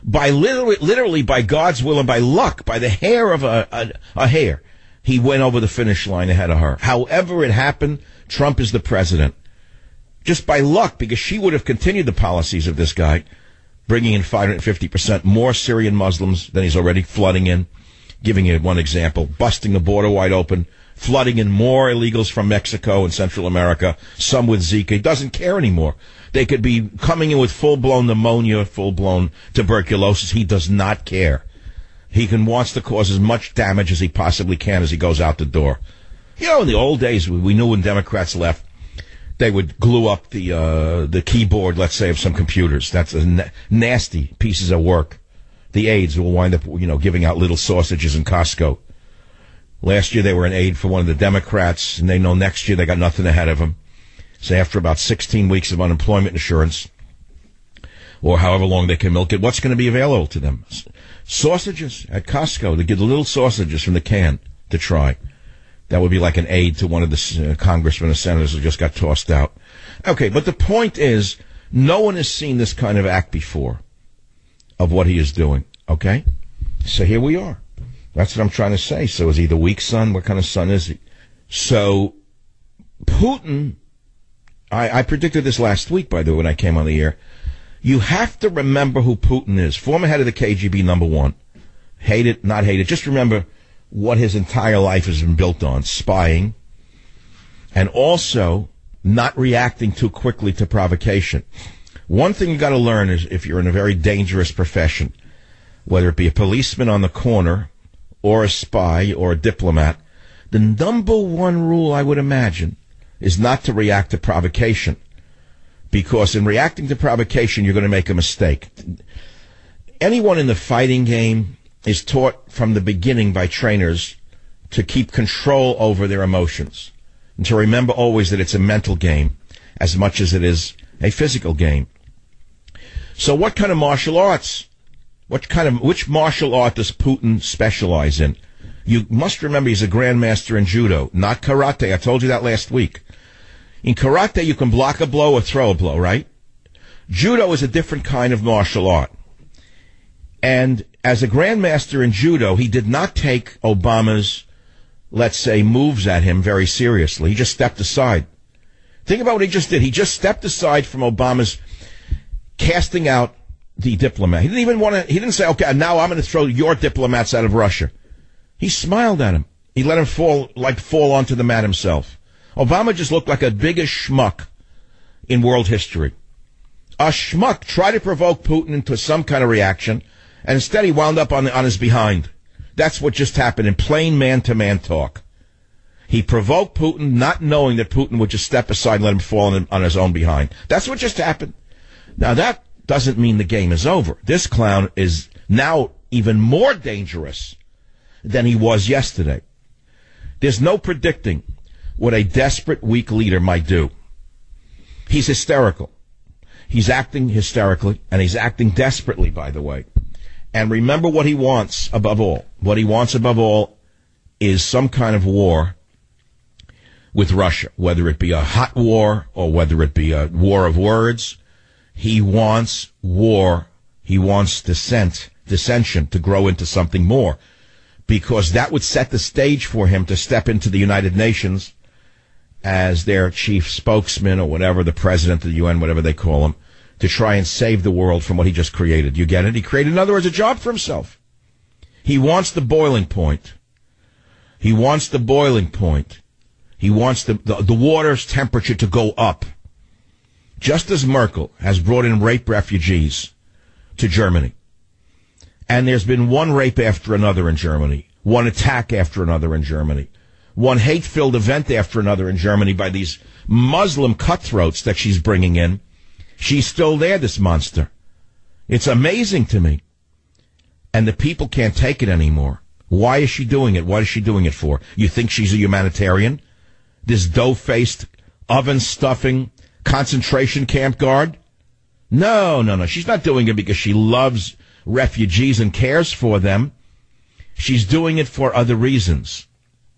By literally by God's will and by luck, by the hair of a hair, he went over the finish line ahead of her. However it happened, Trump is the president. Just by luck, because she would have continued the policies of this guy, bringing in 550% more Syrian Muslims than he's already flooding in. Giving you one example, busting the border wide open, flooding in more illegals from Mexico and Central America, some with Zika. He doesn't care anymore. They could be coming in with full-blown pneumonia, full-blown tuberculosis. He does not care. He wants to cause as much damage as he possibly can as he goes out the door. You know, in the old days, we knew when Democrats left, they would glue up the keyboard, let's say, of some computers. That's nasty pieces of work. The aides will wind up, giving out little sausages in Costco. Last year they were an aide for one of the Democrats, and they know next year they got nothing ahead of them. So after about 16 weeks of unemployment insurance, or however long they can milk it, what's going to be available to them? Sausages at Costco. They get the little sausages from the can to try. That would be like an aide to one of the congressmen or senators who just got tossed out. Okay, but the point is, no one has seen this kind of act before of what he is doing, okay? So here we are. That's what I'm trying to say. So is he the weak son? What kind of son is he? So Putin, I predicted this last week, by the way, when I came on the air. You have to remember who Putin is. Former head of the KGB, number one. Hate it, not hate it. Just remember what his entire life has been built on, spying, and also not reacting too quickly to provocation. One thing you got to learn is if you're in a very dangerous profession, whether it be a policeman on the corner or a spy or a diplomat, the number one rule, I would imagine, is not to react to provocation. Because in reacting to provocation, you're going to make a mistake. Anyone in the fighting game is taught from the beginning by trainers to keep control over their emotions and to remember always that it's a mental game as much as it is a physical game. So what kind of martial arts, which martial art does Putin specialize in? You must remember he's a grandmaster in judo, not karate. I told you that last week. In karate, you can block a blow or throw a blow, right? Judo is a different kind of martial art. And as a grandmaster in judo, he did not take Obama's, let's say, moves at him very seriously. He just stepped aside. Think about what he just did. He just stepped aside from Obama's casting out the diplomat. He didn't say, okay, now I'm going to throw your diplomats out of Russia. He smiled at him. He let him fall onto the mat himself. Obama just looked like a biggest schmuck in world history. A schmuck tried to provoke Putin into some kind of reaction, and instead he wound up on his behind. That's what just happened in plain man-to-man talk. He provoked Putin, not knowing that Putin would just step aside and let him fall on his own behind. That's what just happened. Now, that doesn't mean the game is over. This clown is now even more dangerous than he was yesterday. There's no predicting what a desperate, weak leader might do. He's hysterical. He's acting hysterically, and he's acting desperately, by the way. And remember what he wants above all. What he wants above all is some kind of war with Russia, whether it be a hot war or whether it be a war of words. He wants war. He wants dissension to grow into something more, because that would set the stage for him to step into the United Nations as their chief spokesman or whatever, the president of the UN, whatever they call him, to try and save the world from what he just created. You get it? He created, in other words, a job for himself. He wants the boiling point. He wants the boiling point. He wants the water's temperature to go up. Just as Merkel has brought in rape refugees to Germany. And there's been one rape after another in Germany, one attack after another in Germany, one hate-filled event after another in Germany by these Muslim cutthroats that she's bringing in. She's still there, this monster. It's amazing to me. And the people can't take it anymore. Why is she doing it? What is she doing it for? You think she's a humanitarian? This dough-faced, oven-stuffing, concentration camp guard? No. She's not doing it because she loves refugees and cares for them. She's doing it for other reasons.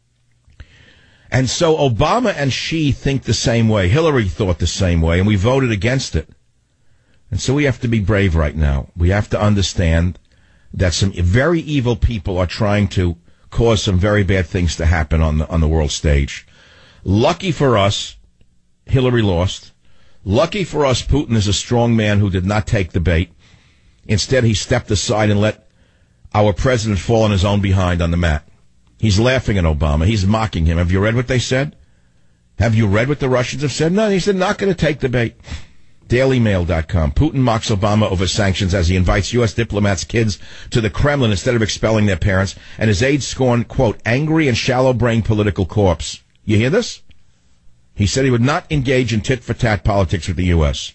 And so Obama and she think the same way. Hillary thought the same way, and we voted against it. And so we have to be brave right now. We have to understand that some very evil people are trying to cause some very bad things to happen on the world stage. Lucky for us, Hillary lost. Lucky for us, Putin is a strong man who did not take the bait. Instead, he stepped aside and let our president fall on his own behind on the mat. He's laughing at Obama. He's mocking him. Have you read what they said? Have you read what the Russians have said? No, he said, not going to take the bait. DailyMail.com. Putin mocks Obama over sanctions as he invites U.S. diplomats' kids to the Kremlin instead of expelling their parents, and his aides scorn, quote, angry and shallow-brained political corpse. You hear this? He said he would not engage in tit-for-tat politics with the U.S.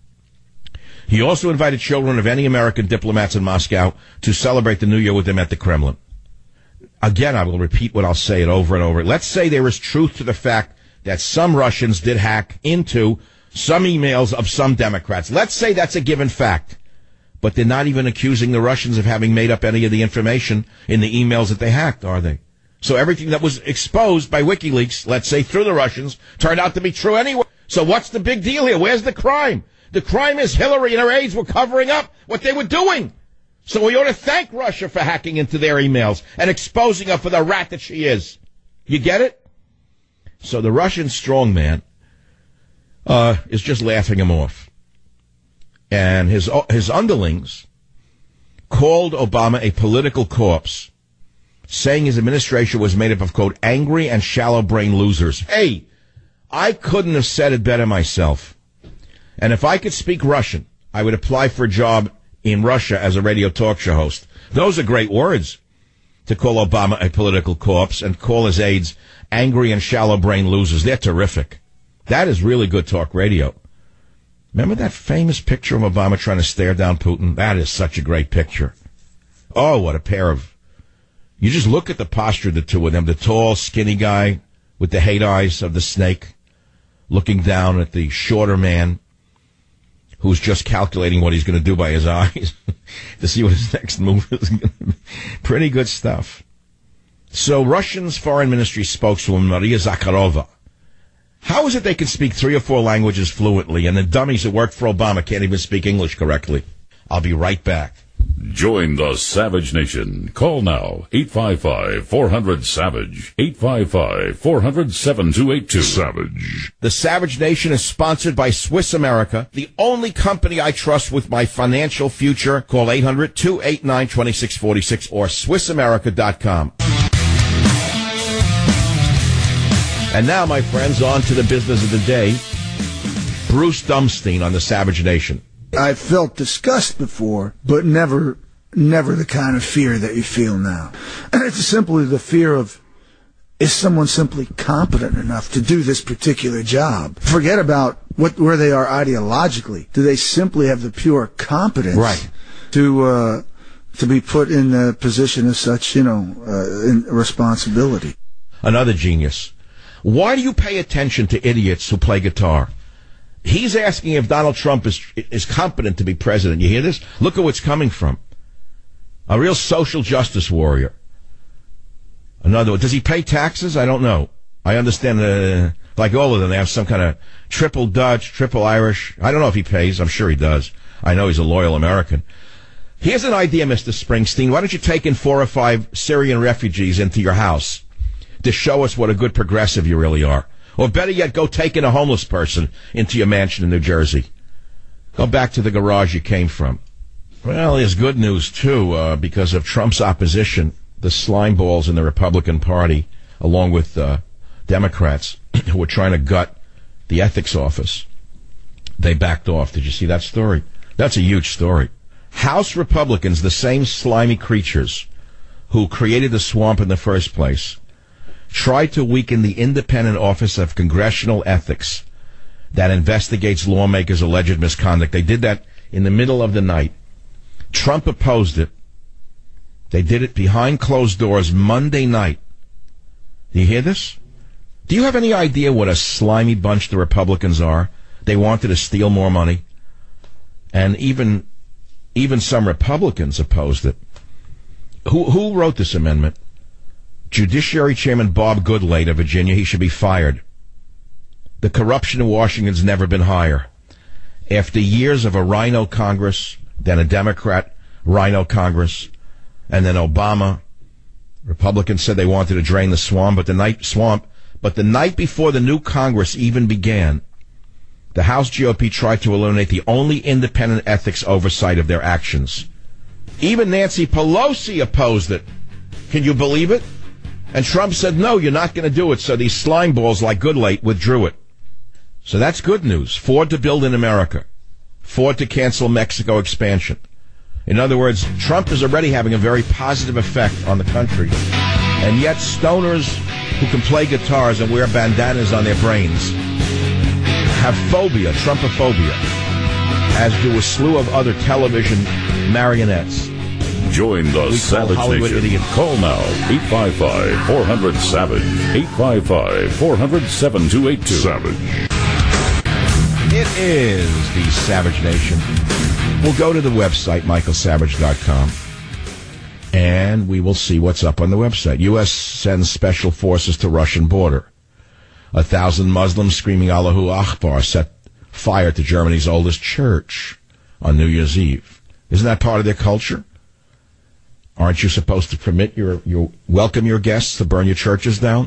He also invited children of any American diplomats in Moscow to celebrate the New Year with him at the Kremlin. Again, I will repeat what I'll say it over and over. Let's say there is truth to the fact that some Russians did hack into some emails of some Democrats. Let's say that's a given fact. But they're not even accusing the Russians of having made up any of the information in the emails that they hacked, are they? So everything that was exposed by WikiLeaks, let's say through the Russians, turned out to be true anyway. So what's the big deal here? Where's the crime? The crime is Hillary and her aides were covering up what they were doing. So we ought to thank Russia for hacking into their emails and exposing her for the rat that she is. You get it? So the Russian strongman is just laughing him off. And his underlings called Obama a political corpse, saying his administration was made up of, quote, angry and shallow-brained losers. Hey, I couldn't have said it better myself. And if I could speak Russian, I would apply for a job in Russia as a radio talk show host. Those are great words, to call Obama a political corpse and call his aides angry and shallow-brained losers. They're terrific. That is really good talk radio. Remember that famous picture of Obama trying to stare down Putin? That is such a great picture. Oh, what a pair of... You just look at the posture of the two of them, the tall, skinny guy with the hate eyes of the snake, looking down at the shorter man who's just calculating what he's going to do by his eyes to see what his next move is going to be. Pretty good stuff. So Russia's foreign ministry spokeswoman, Maria Zakharova, how is it they can speak 3 or 4 languages fluently and the dummies that work for Obama can't even speak English correctly? I'll be right back. Join the Savage Nation. Call now, 855-400-SAVAGE, 855-400-7282. Savage. The Savage Nation is sponsored by Swiss America, the only company I trust with my financial future. Call 800-289-2646 or SwissAmerica.com. And now, my friends, on to the business of the day. Bruce Dumstein on the Savage Nation. I've felt disgust before, but never the kind of fear that you feel now. And it's simply the fear of, is someone simply competent enough to do this particular job? Forget about where they are ideologically. Do they simply have the pure competence to be put in a position of such, in responsibility? Another genius. Why do you pay attention to idiots who play guitar? He's asking if Donald Trump is competent to be president. You hear this? Look at what's coming from. A real social justice warrior. Another one. Does he pay taxes? I don't know. I understand, like all of them, they have some kind of triple Dutch, triple Irish. I don't know if he pays. I'm sure he does. I know he's a loyal American. Here's an idea, Mr. Springsteen. Why don't you take in 4 or 5 Syrian refugees into your house to show us what a good progressive you really are? Or better yet, go take in a homeless person into your mansion in New Jersey. Go back to the garage you came from. Well, there's good news, too, because of Trump's opposition. The slime balls in the Republican Party, along with Democrats who were trying to gut the ethics office, they backed off. Did you see that story? That's a huge story. House Republicans, the same slimy creatures who created the swamp in the first place, tried to weaken the independent Office of Congressional Ethics that investigates lawmakers' alleged misconduct. They did that in the middle of the night. Trump opposed it. They did it behind closed doors Monday night. Do you hear this? Do you have any idea what a slimy bunch the Republicans are? They wanted to steal more money. And even some Republicans opposed it. Who wrote this amendment? Judiciary Chairman Bob Goodlate of Virginia. He should be fired. The corruption in Washington's never been higher. After years of a rhino Congress, then a Democrat rhino Congress, and then Obama, Republicans said they wanted to drain the swamp, but the night before the new Congress even began, the House GOP tried to eliminate the only independent ethics oversight of their actions. Even Nancy Pelosi opposed it. Can you believe it? And Trump said, no, you're not going to do it. So these slime balls like Goodlate withdrew it. So that's good news. Ford to build in America. Ford to cancel Mexico expansion. In other words, Trump is already having a very positive effect on the country. And yet stoners who can play guitars and wear bandanas on their brains have phobia, Trumpophobia, as do a slew of other television marionettes. Join the Savage Nation. Idiot. Call now, 855-400-SAVAGE, 855-400-7282. Savage. It is the Savage Nation. We'll go to the website, michaelsavage.com, and we will see what's up on the website. U.S. sends special forces to Russian border. 1,000 Muslims screaming Allahu Akbar set fire to Germany's oldest church on New Year's Eve. Isn't that part of their culture? Aren't you supposed to permit welcome your guests to burn your churches down?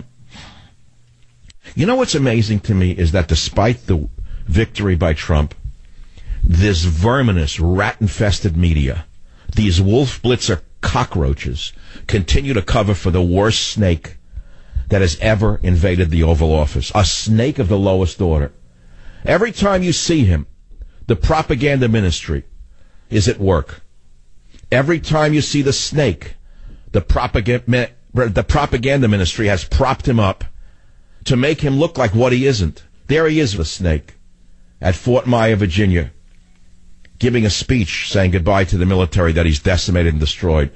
You know what's amazing to me is that despite the victory by Trump, this verminous, rat-infested media, these wolf blitzer cockroaches, continue to cover for the worst snake that has ever invaded the Oval Office, a snake of the lowest order. Every time you see him, the propaganda ministry is at work. Every time you see the snake, the propaganda ministry has propped him up to make him look like what he isn't. There he is, the snake, at Fort Myer, Virginia, giving a speech saying goodbye to the military that he's decimated and destroyed.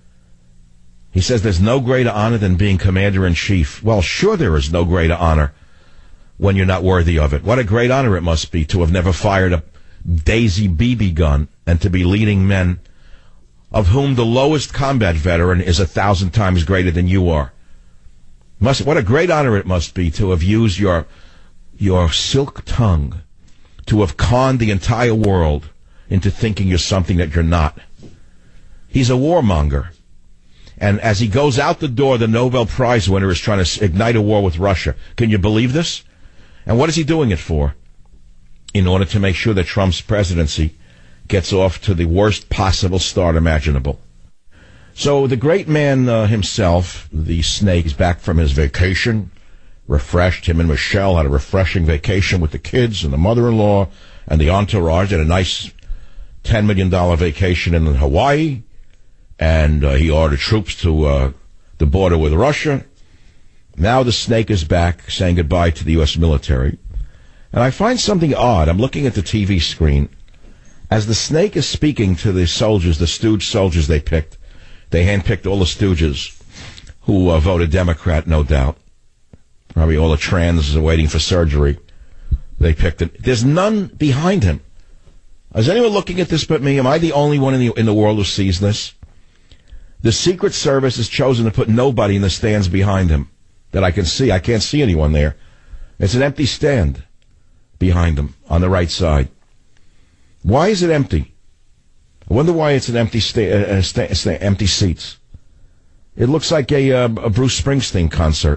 He says there's no greater honor than being commander-in-chief. Well, sure there is no greater honor when you're not worthy of it. What a great honor it must be to have never fired a Daisy BB gun and to be leading men of whom the lowest combat veteran is 1,000 times greater than you are. What a great honor it must be to have used your silk tongue to have conned the entire world into thinking you're something that you're not. He's a warmonger. And as he goes out the door, the Nobel Prize winner is trying to ignite a war with Russia. Can you believe this? And what is he doing it for? In order to make sure that Trump's presidency gets off to the worst possible start imaginable. So the great man himself, the snake, is back from his vacation, refreshed. Him and Michelle had a refreshing vacation with the kids and the mother-in-law and the entourage. Had a nice $10 million vacation in Hawaii. And he ordered troops to the border with Russia. Now the snake is back, saying goodbye to the U.S. military. And I find something odd. I'm looking at the TV screen. As the snake is speaking to the soldiers, the stooge soldiers they picked, they handpicked all the stooges who voted Democrat, no doubt. Probably all the trans waiting for surgery. They picked it. There's none behind him. Is anyone looking at this but me? Am I the only one in the world who sees this? The Secret Service has chosen to put nobody in the stands behind him that I can see. I can't see anyone there. It's an empty stand behind him on the right side. Why is it empty? I wonder why it's an empty empty seats. It looks like a Bruce Springsteen concert.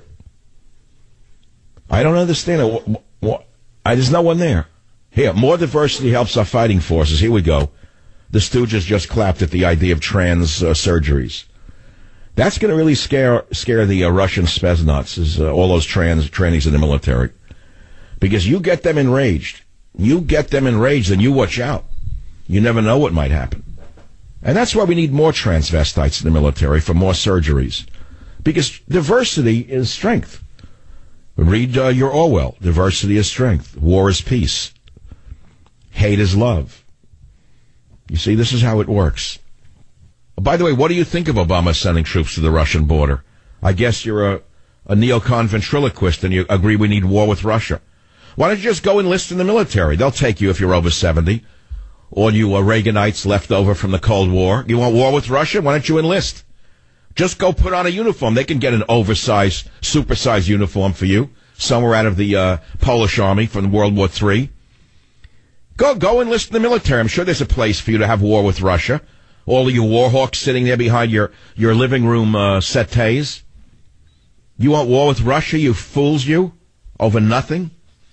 I don't understand it. There's no one there. Here, more diversity helps our fighting forces. Here we go. The Stooges just clapped at the idea of trans surgeries. That's going to really scare the Russian Spetsnaz, all those trannies in the military. Because you get them enraged. Then you watch out. You never know what might happen. And that's why we need more transvestites in the military for more surgeries. Because diversity is strength. Read your Orwell. Diversity is strength. War is peace. Hate is love. You see, this is how it works. By the way, what do you think of Obama sending troops to the Russian border? I guess you're a neocon ventriloquist and you agree we need war with Russia. Why don't you just go enlist in the military? They'll take you if you're over 70. Or you Reaganites left over from the Cold War. You want war with Russia? Why don't you enlist? Just go put on a uniform. They can get an oversized, supersized uniform for you somewhere out of the Polish army from World War III. Go enlist in the military. I'm sure there's a place for you to have war with Russia. All of you war hawks sitting there behind your living room settees. You want war with Russia, you fools, you? Over nothing?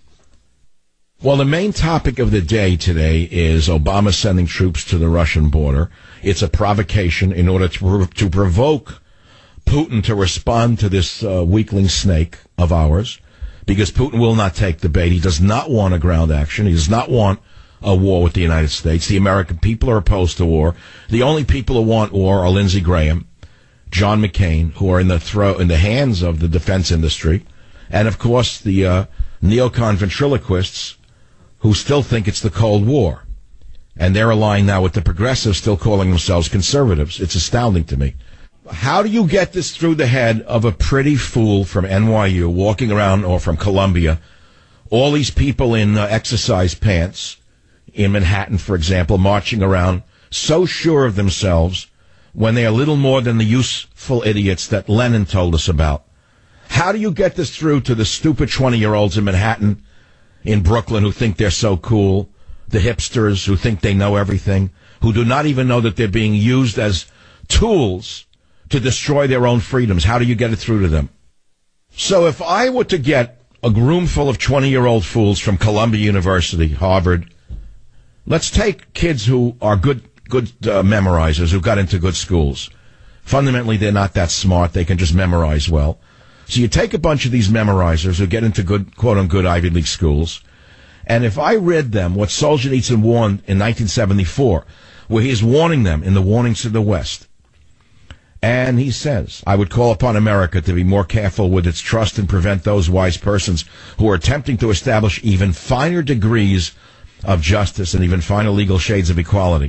Well, the main topic of the day today is Obama sending troops to the Russian border. It's a provocation in order to provoke Putin to respond to this weakling snake of ours, because Putin will not take the bait. He does not want a ground action. He does not want a war with the United States. The American people are opposed to war. The only people who want war are Lindsey Graham, John McCain, who are in the hands of the defense industry, and, of course, the neocon ventriloquists who still think it's the Cold War. And they're aligned now with the progressives still calling themselves conservatives. It's astounding to me. How do you get this through the head of a pretty fool from NYU walking around, or from Columbia, all these people in exercise pants in Manhattan, for example, marching around so sure of themselves when they are little more than the useful idiots that Lenin told us about? How do you get this through to the stupid 20-year-olds in Manhattan, in Brooklyn, who think they're so cool, the hipsters who think they know everything, who do not even know that they're being used as tools to destroy their own freedoms? How do you get it through to them? So if I were to get a room full of 20-year-old fools from Columbia University, Harvard, let's take kids who are good memorizers, who got into good schools. Fundamentally, they're not that smart. They can just memorize well. So you take a bunch of these memorizers who get into good, quote-unquote, Ivy League schools, and if I read them what Solzhenitsyn warned in 1974, where he is warning them in the Warnings to the West, and he says, I would call upon America to be more careful with its trust and prevent those wise persons who are attempting to establish even finer degrees of justice and even finer legal shades of equality.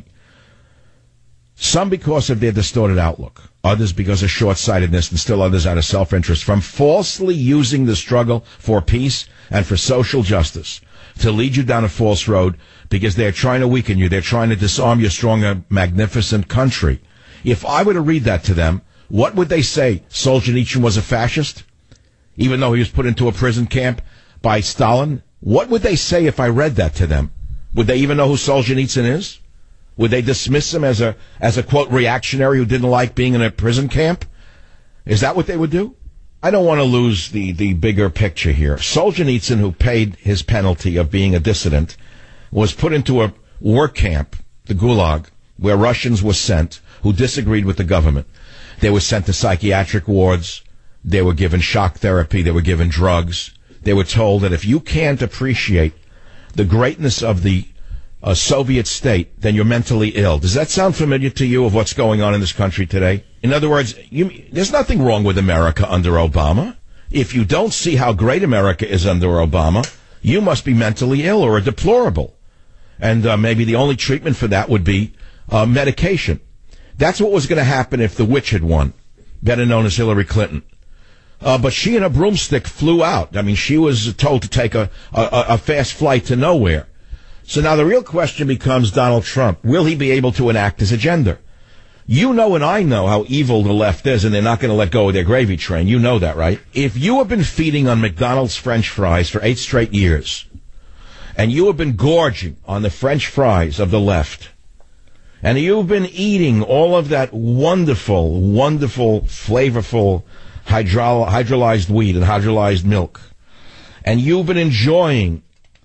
Some because of their distorted outlook, others because of short-sightedness, and still others out of self-interest, from falsely using the struggle for peace and for social justice to lead you down a false road, because they're trying to weaken you. They're trying to disarm your strong, magnificent country. If I were to read that to them, what would they say? Solzhenitsyn was a fascist, even though he was put into a prison camp by Stalin? What would they say if I read that to them? Would they even know who Solzhenitsyn is? Would they dismiss him as a quote reactionary who didn't like being in a prison camp? Is that what they would do? I don't want to lose the bigger picture here. Solzhenitsyn, who paid his penalty of being a dissident, was put into a work camp, the Gulag, where Russians were sent who disagreed with the government. They were sent to psychiatric wards. They were given shock therapy. They were given drugs. They were told that if you can't appreciate the greatness of the Soviet state, then you're mentally ill. Does that sound familiar to you of what's going on in this country today? In other words, there's nothing wrong with America under Obama. If you don't see how great America is under Obama, you must be mentally ill or deplorable. And maybe the only treatment for that would be medication. That's what was going to happen if the witch had won, better known as Hillary Clinton. But she and her broomstick flew out. I mean, she was told to take a fast flight to nowhere. So now the real question becomes Donald Trump. Will he be able to enact his agenda? You know and I know how evil the left is, and they're not going to let go of their gravy train. You know that, right? If you have been feeding on McDonald's French fries for 8 straight years, and you have been gorging on the French fries of the left, and you've been eating all of that wonderful, wonderful, flavorful hydrolyzed wheat and hydrolyzed milk, and you've been enjoying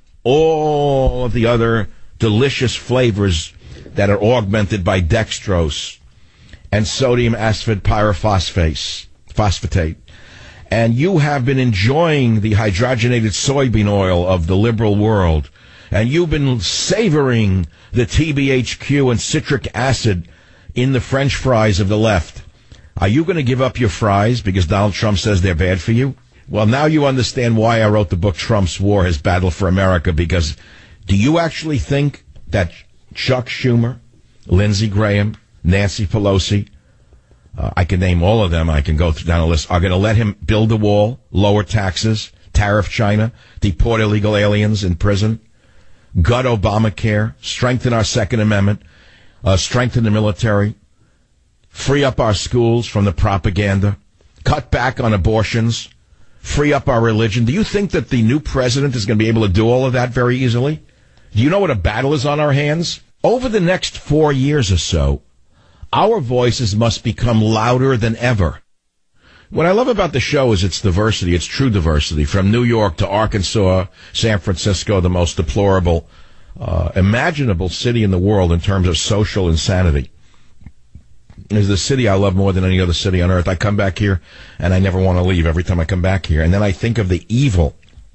all of the other delicious flavors that are augmented by dextrose and sodium asphalt pyrophosphate, and you have been enjoying the hydrogenated soybean oil of the liberal world, and you've been savoring the TBHQ and citric acid in the French fries of the left, are you going to give up your fries because Donald Trump says they're bad for you? Well, now you understand why I wrote the book Trump's War, His Battle for America, because do you actually think that Chuck Schumer, Lindsey Graham, Nancy Pelosi, I can name all of them, I can go down a list, are going to let him build a wall, lower taxes, tariff China, deport illegal aliens in prison, gut Obamacare, strengthen our Second Amendment, strengthen the military, free up our schools from the propaganda, cut back on abortions, free up our religion? Do you think that the new president is going to be able to do all of that very easily? Do you know what a battle is on our hands? Over the next 4 years or so, our voices must become louder than ever. What I love about the show is its diversity, its true diversity, from New York to Arkansas, San Francisco, the most deplorable, imaginable city in the world in terms of social insanity. Is the city I love more than any other city on earth. I come back here, and I never want to leave every time I come back here. And then I think of the evil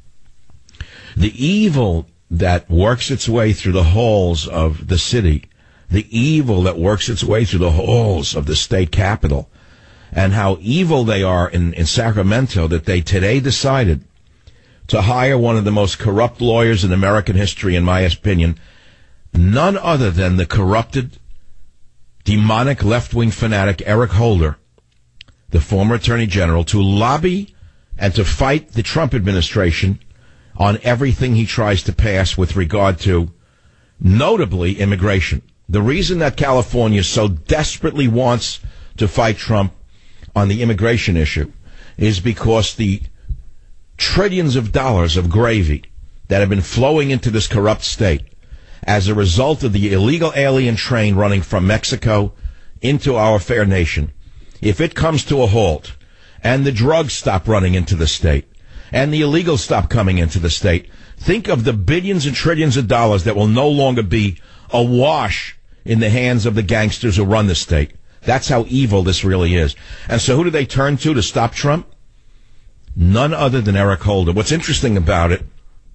that works its way through the halls of the city, the evil that works its way through the halls of the state capitol, and how evil they are in Sacramento that they today decided to hire one of the most corrupt lawyers in American history, in my opinion, none other than the corrupted, demonic left-wing fanatic Eric Holder, the former attorney general, to lobby and to fight the Trump administration on everything he tries to pass with regard to, notably, immigration. The reason that California so desperately wants to fight Trump on the immigration issue is because the trillions of dollars of gravy that have been flowing into this corrupt state as a result of the illegal alien train running from Mexico into our fair nation, if it comes to a halt and the drugs stop running into the state and the illegals stop coming into the state, think of the billions and trillions of dollars that will no longer be awash in the hands of the gangsters who run the state. That's how evil this really is. And so who do they turn to stop Trump? None other than Eric Holder. What's interesting about it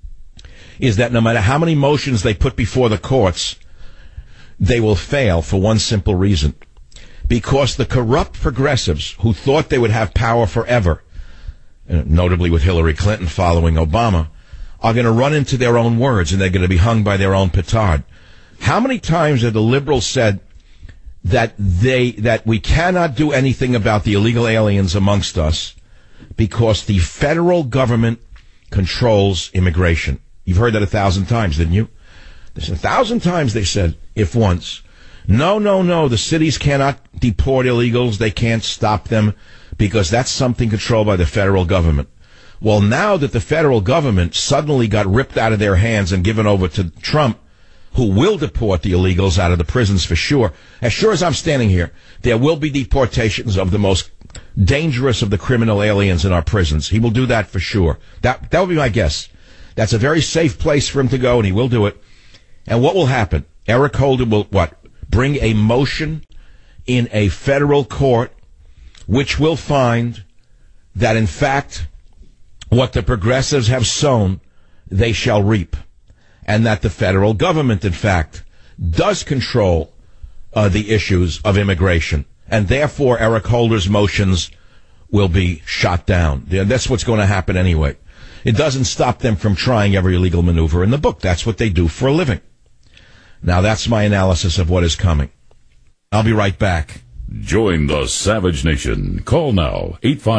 is that no matter how many motions they put before the courts, they will fail for one simple reason. Because the corrupt progressives who thought they would have power forever, notably with Hillary Clinton following Obama, are going to run into their own words and they're going to be hung by their own petard. How many times have the liberals said that we cannot do anything about the illegal aliens amongst us because the federal government controls immigration? You've heard that 1,000 times, didn't you? There's 1,000 times they said, if once. No, the cities cannot deport illegals. They can't stop them because that's something controlled by the federal government. Well, now that the federal government suddenly got ripped out of their hands and given over to Trump, who will deport the illegals out of the prisons for sure as I'm standing here, there will be deportations of the most dangerous of the criminal aliens in our prisons. He will do that for sure. That would be my guess. That's a very safe place for him to go, and he will do it. And what will happen? Eric Holder will, bring a motion in a federal court which will find that, in fact, what the progressives have sown, they shall reap. And that the federal government, in fact, does control the issues of immigration. And therefore, Eric Holder's motions will be shot down. That's what's going to happen anyway. It doesn't stop them from trying every illegal maneuver in the book. That's what they do for a living. Now, that's my analysis of what is coming. I'll be right back. Join the Savage Nation. Call now,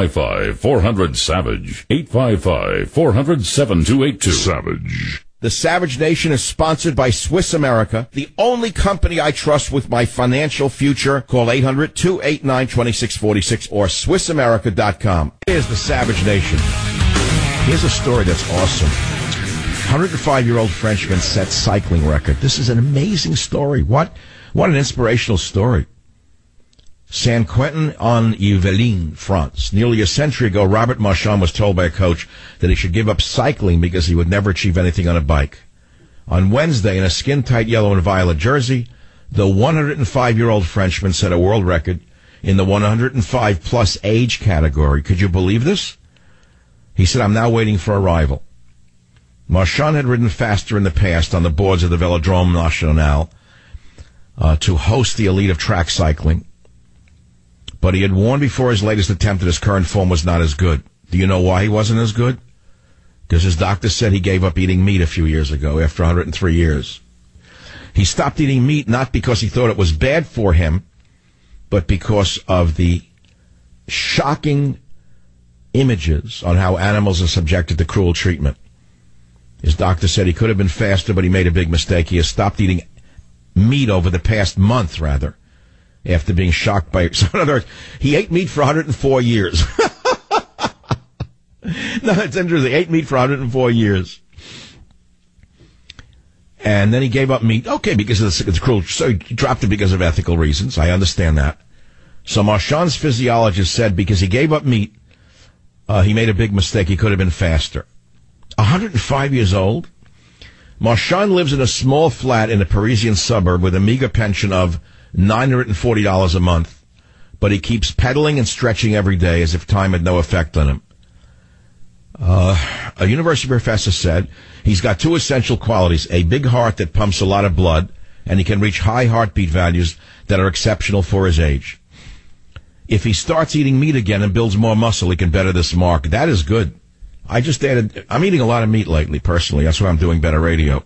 855-400-SAVAGE, 855-400-7282. Savage. The Savage Nation is sponsored by Swiss America, the only company I trust with my financial future. Call 800-289-2646 or SwissAmerica.com. Here's the Savage Nation. Here's a story that's awesome. 105-year-old Frenchman set cycling record. This is an amazing story. What an inspirational story. Saint-Quentin-en-Yvelines, France. Nearly a century ago, Robert Marchand was told by a coach that he should give up cycling because he would never achieve anything on a bike. On Wednesday, in a skin-tight yellow and violet jersey, the 105-year-old Frenchman set a world record in the 105-plus age category. Could you believe this? He said, "I'm now waiting for a rival." Marchand had ridden faster in the past on the boards of the Velodrome National to host the elite of track cycling. But he had warned before his latest attempt that his current form was not as good. Do you know why he wasn't as good? Because his doctor said he gave up eating meat a few years ago, after 103 years. He stopped eating meat not because he thought it was bad for him, but because of the shocking images on how animals are subjected to cruel treatment. His doctor said he could have been faster, but he made a big mistake. He has stopped eating meat over the past month, rather, after being shocked by it. So in other words, he ate meat for 104 years. No, it's interesting. He ate meat for 104 years. And then he gave up meat. Okay, because it's cruel. So he dropped it because of ethical reasons. I understand that. So Marchand's physiologist said because he gave up meat, he made a big mistake. He could have been faster. 105 years old. Marchand lives in a small flat in a Parisian suburb with a meager pension of $940 a month, but he keeps pedaling and stretching every day as if time had no effect on him. A university professor said he's got two essential qualities, a big heart that pumps a lot of blood, and he can reach high heartbeat values that are exceptional for his age. If he starts eating meat again and builds more muscle, he can better this mark. That is good. I'm eating a lot of meat lately, personally. That's why I'm doing better radio.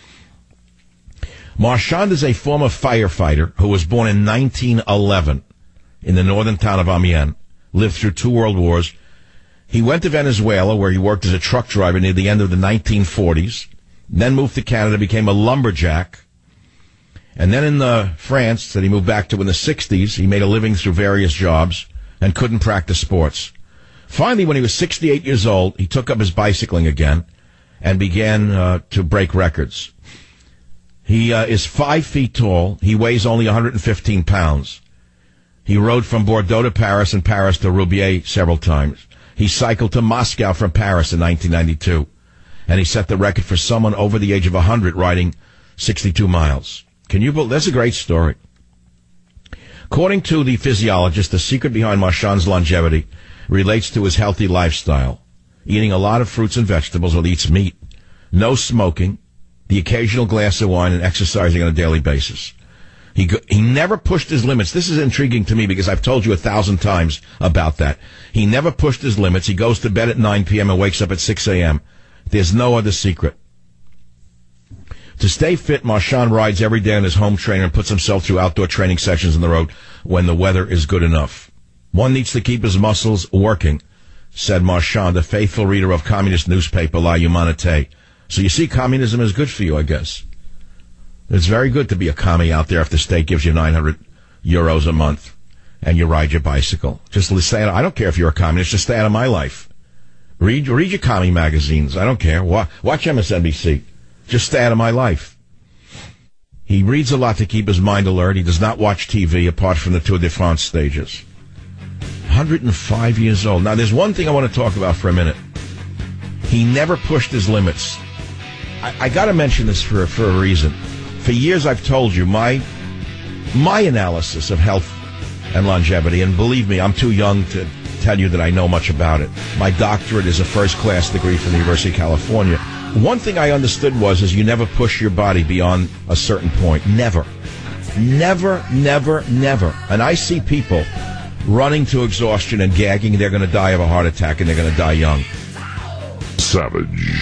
Marchand is a former firefighter who was born in 1911 in the northern town of Amiens, lived through 2 world wars. He went to Venezuela, where he worked as a truck driver near the end of the 1940s, then moved to Canada, became a lumberjack, and then in France, that he moved back to in the 60s, he made a living through various jobs and couldn't practice sports. Finally, when he was 68 years old, he took up his bicycling again and began to break records. He is 5 feet tall. He weighs only 115 pounds. He rode from Bordeaux to Paris and Paris to Roubaix several times. He cycled to Moscow from Paris in 1992. And he set the record for someone over the age of 100 riding 62 miles. Can you believe? That's a great story. According to the physiologist, the secret behind Marchand's longevity relates to his healthy lifestyle, eating a lot of fruits and vegetables, or eats meat, no smoking, the occasional glass of wine, and exercising on a daily basis. He never pushed his limits. This is intriguing to me because I've told you 1,000 times about that. He never pushed his limits. He goes to bed at 9 p.m. and wakes up at 6 a.m. There's no other secret. To stay fit, Marchand rides every day on his home trainer and puts himself through outdoor training sessions on the road when the weather is good enough. One needs to keep his muscles working, said Marchand, a faithful reader of communist newspaper La Humanité. So you see, communism is good for you, I guess. It's very good to be a commie out there if the state gives you €900 a month and you ride your bicycle. Just stay out. I don't care if you're a communist. Just stay out of my life. Read your commie magazines. I don't care. Watch MSNBC. Just stay out of my life. He reads a lot to keep his mind alert. He does not watch TV apart from the Tour de France stages. 105 years old. Now, there's one thing I want to talk about for a minute. He never pushed his limits. I got to mention this for a reason. For years, I've told you my analysis of health and longevity, and believe me, I'm too young to tell you that I know much about it. My doctorate is a first-class degree from the University of California. One thing I understood is you never push your body beyond a certain point. Never. Never, never, never. And I see people running to exhaustion and gagging. They're going to die of a heart attack, and they're going to die young. Savage.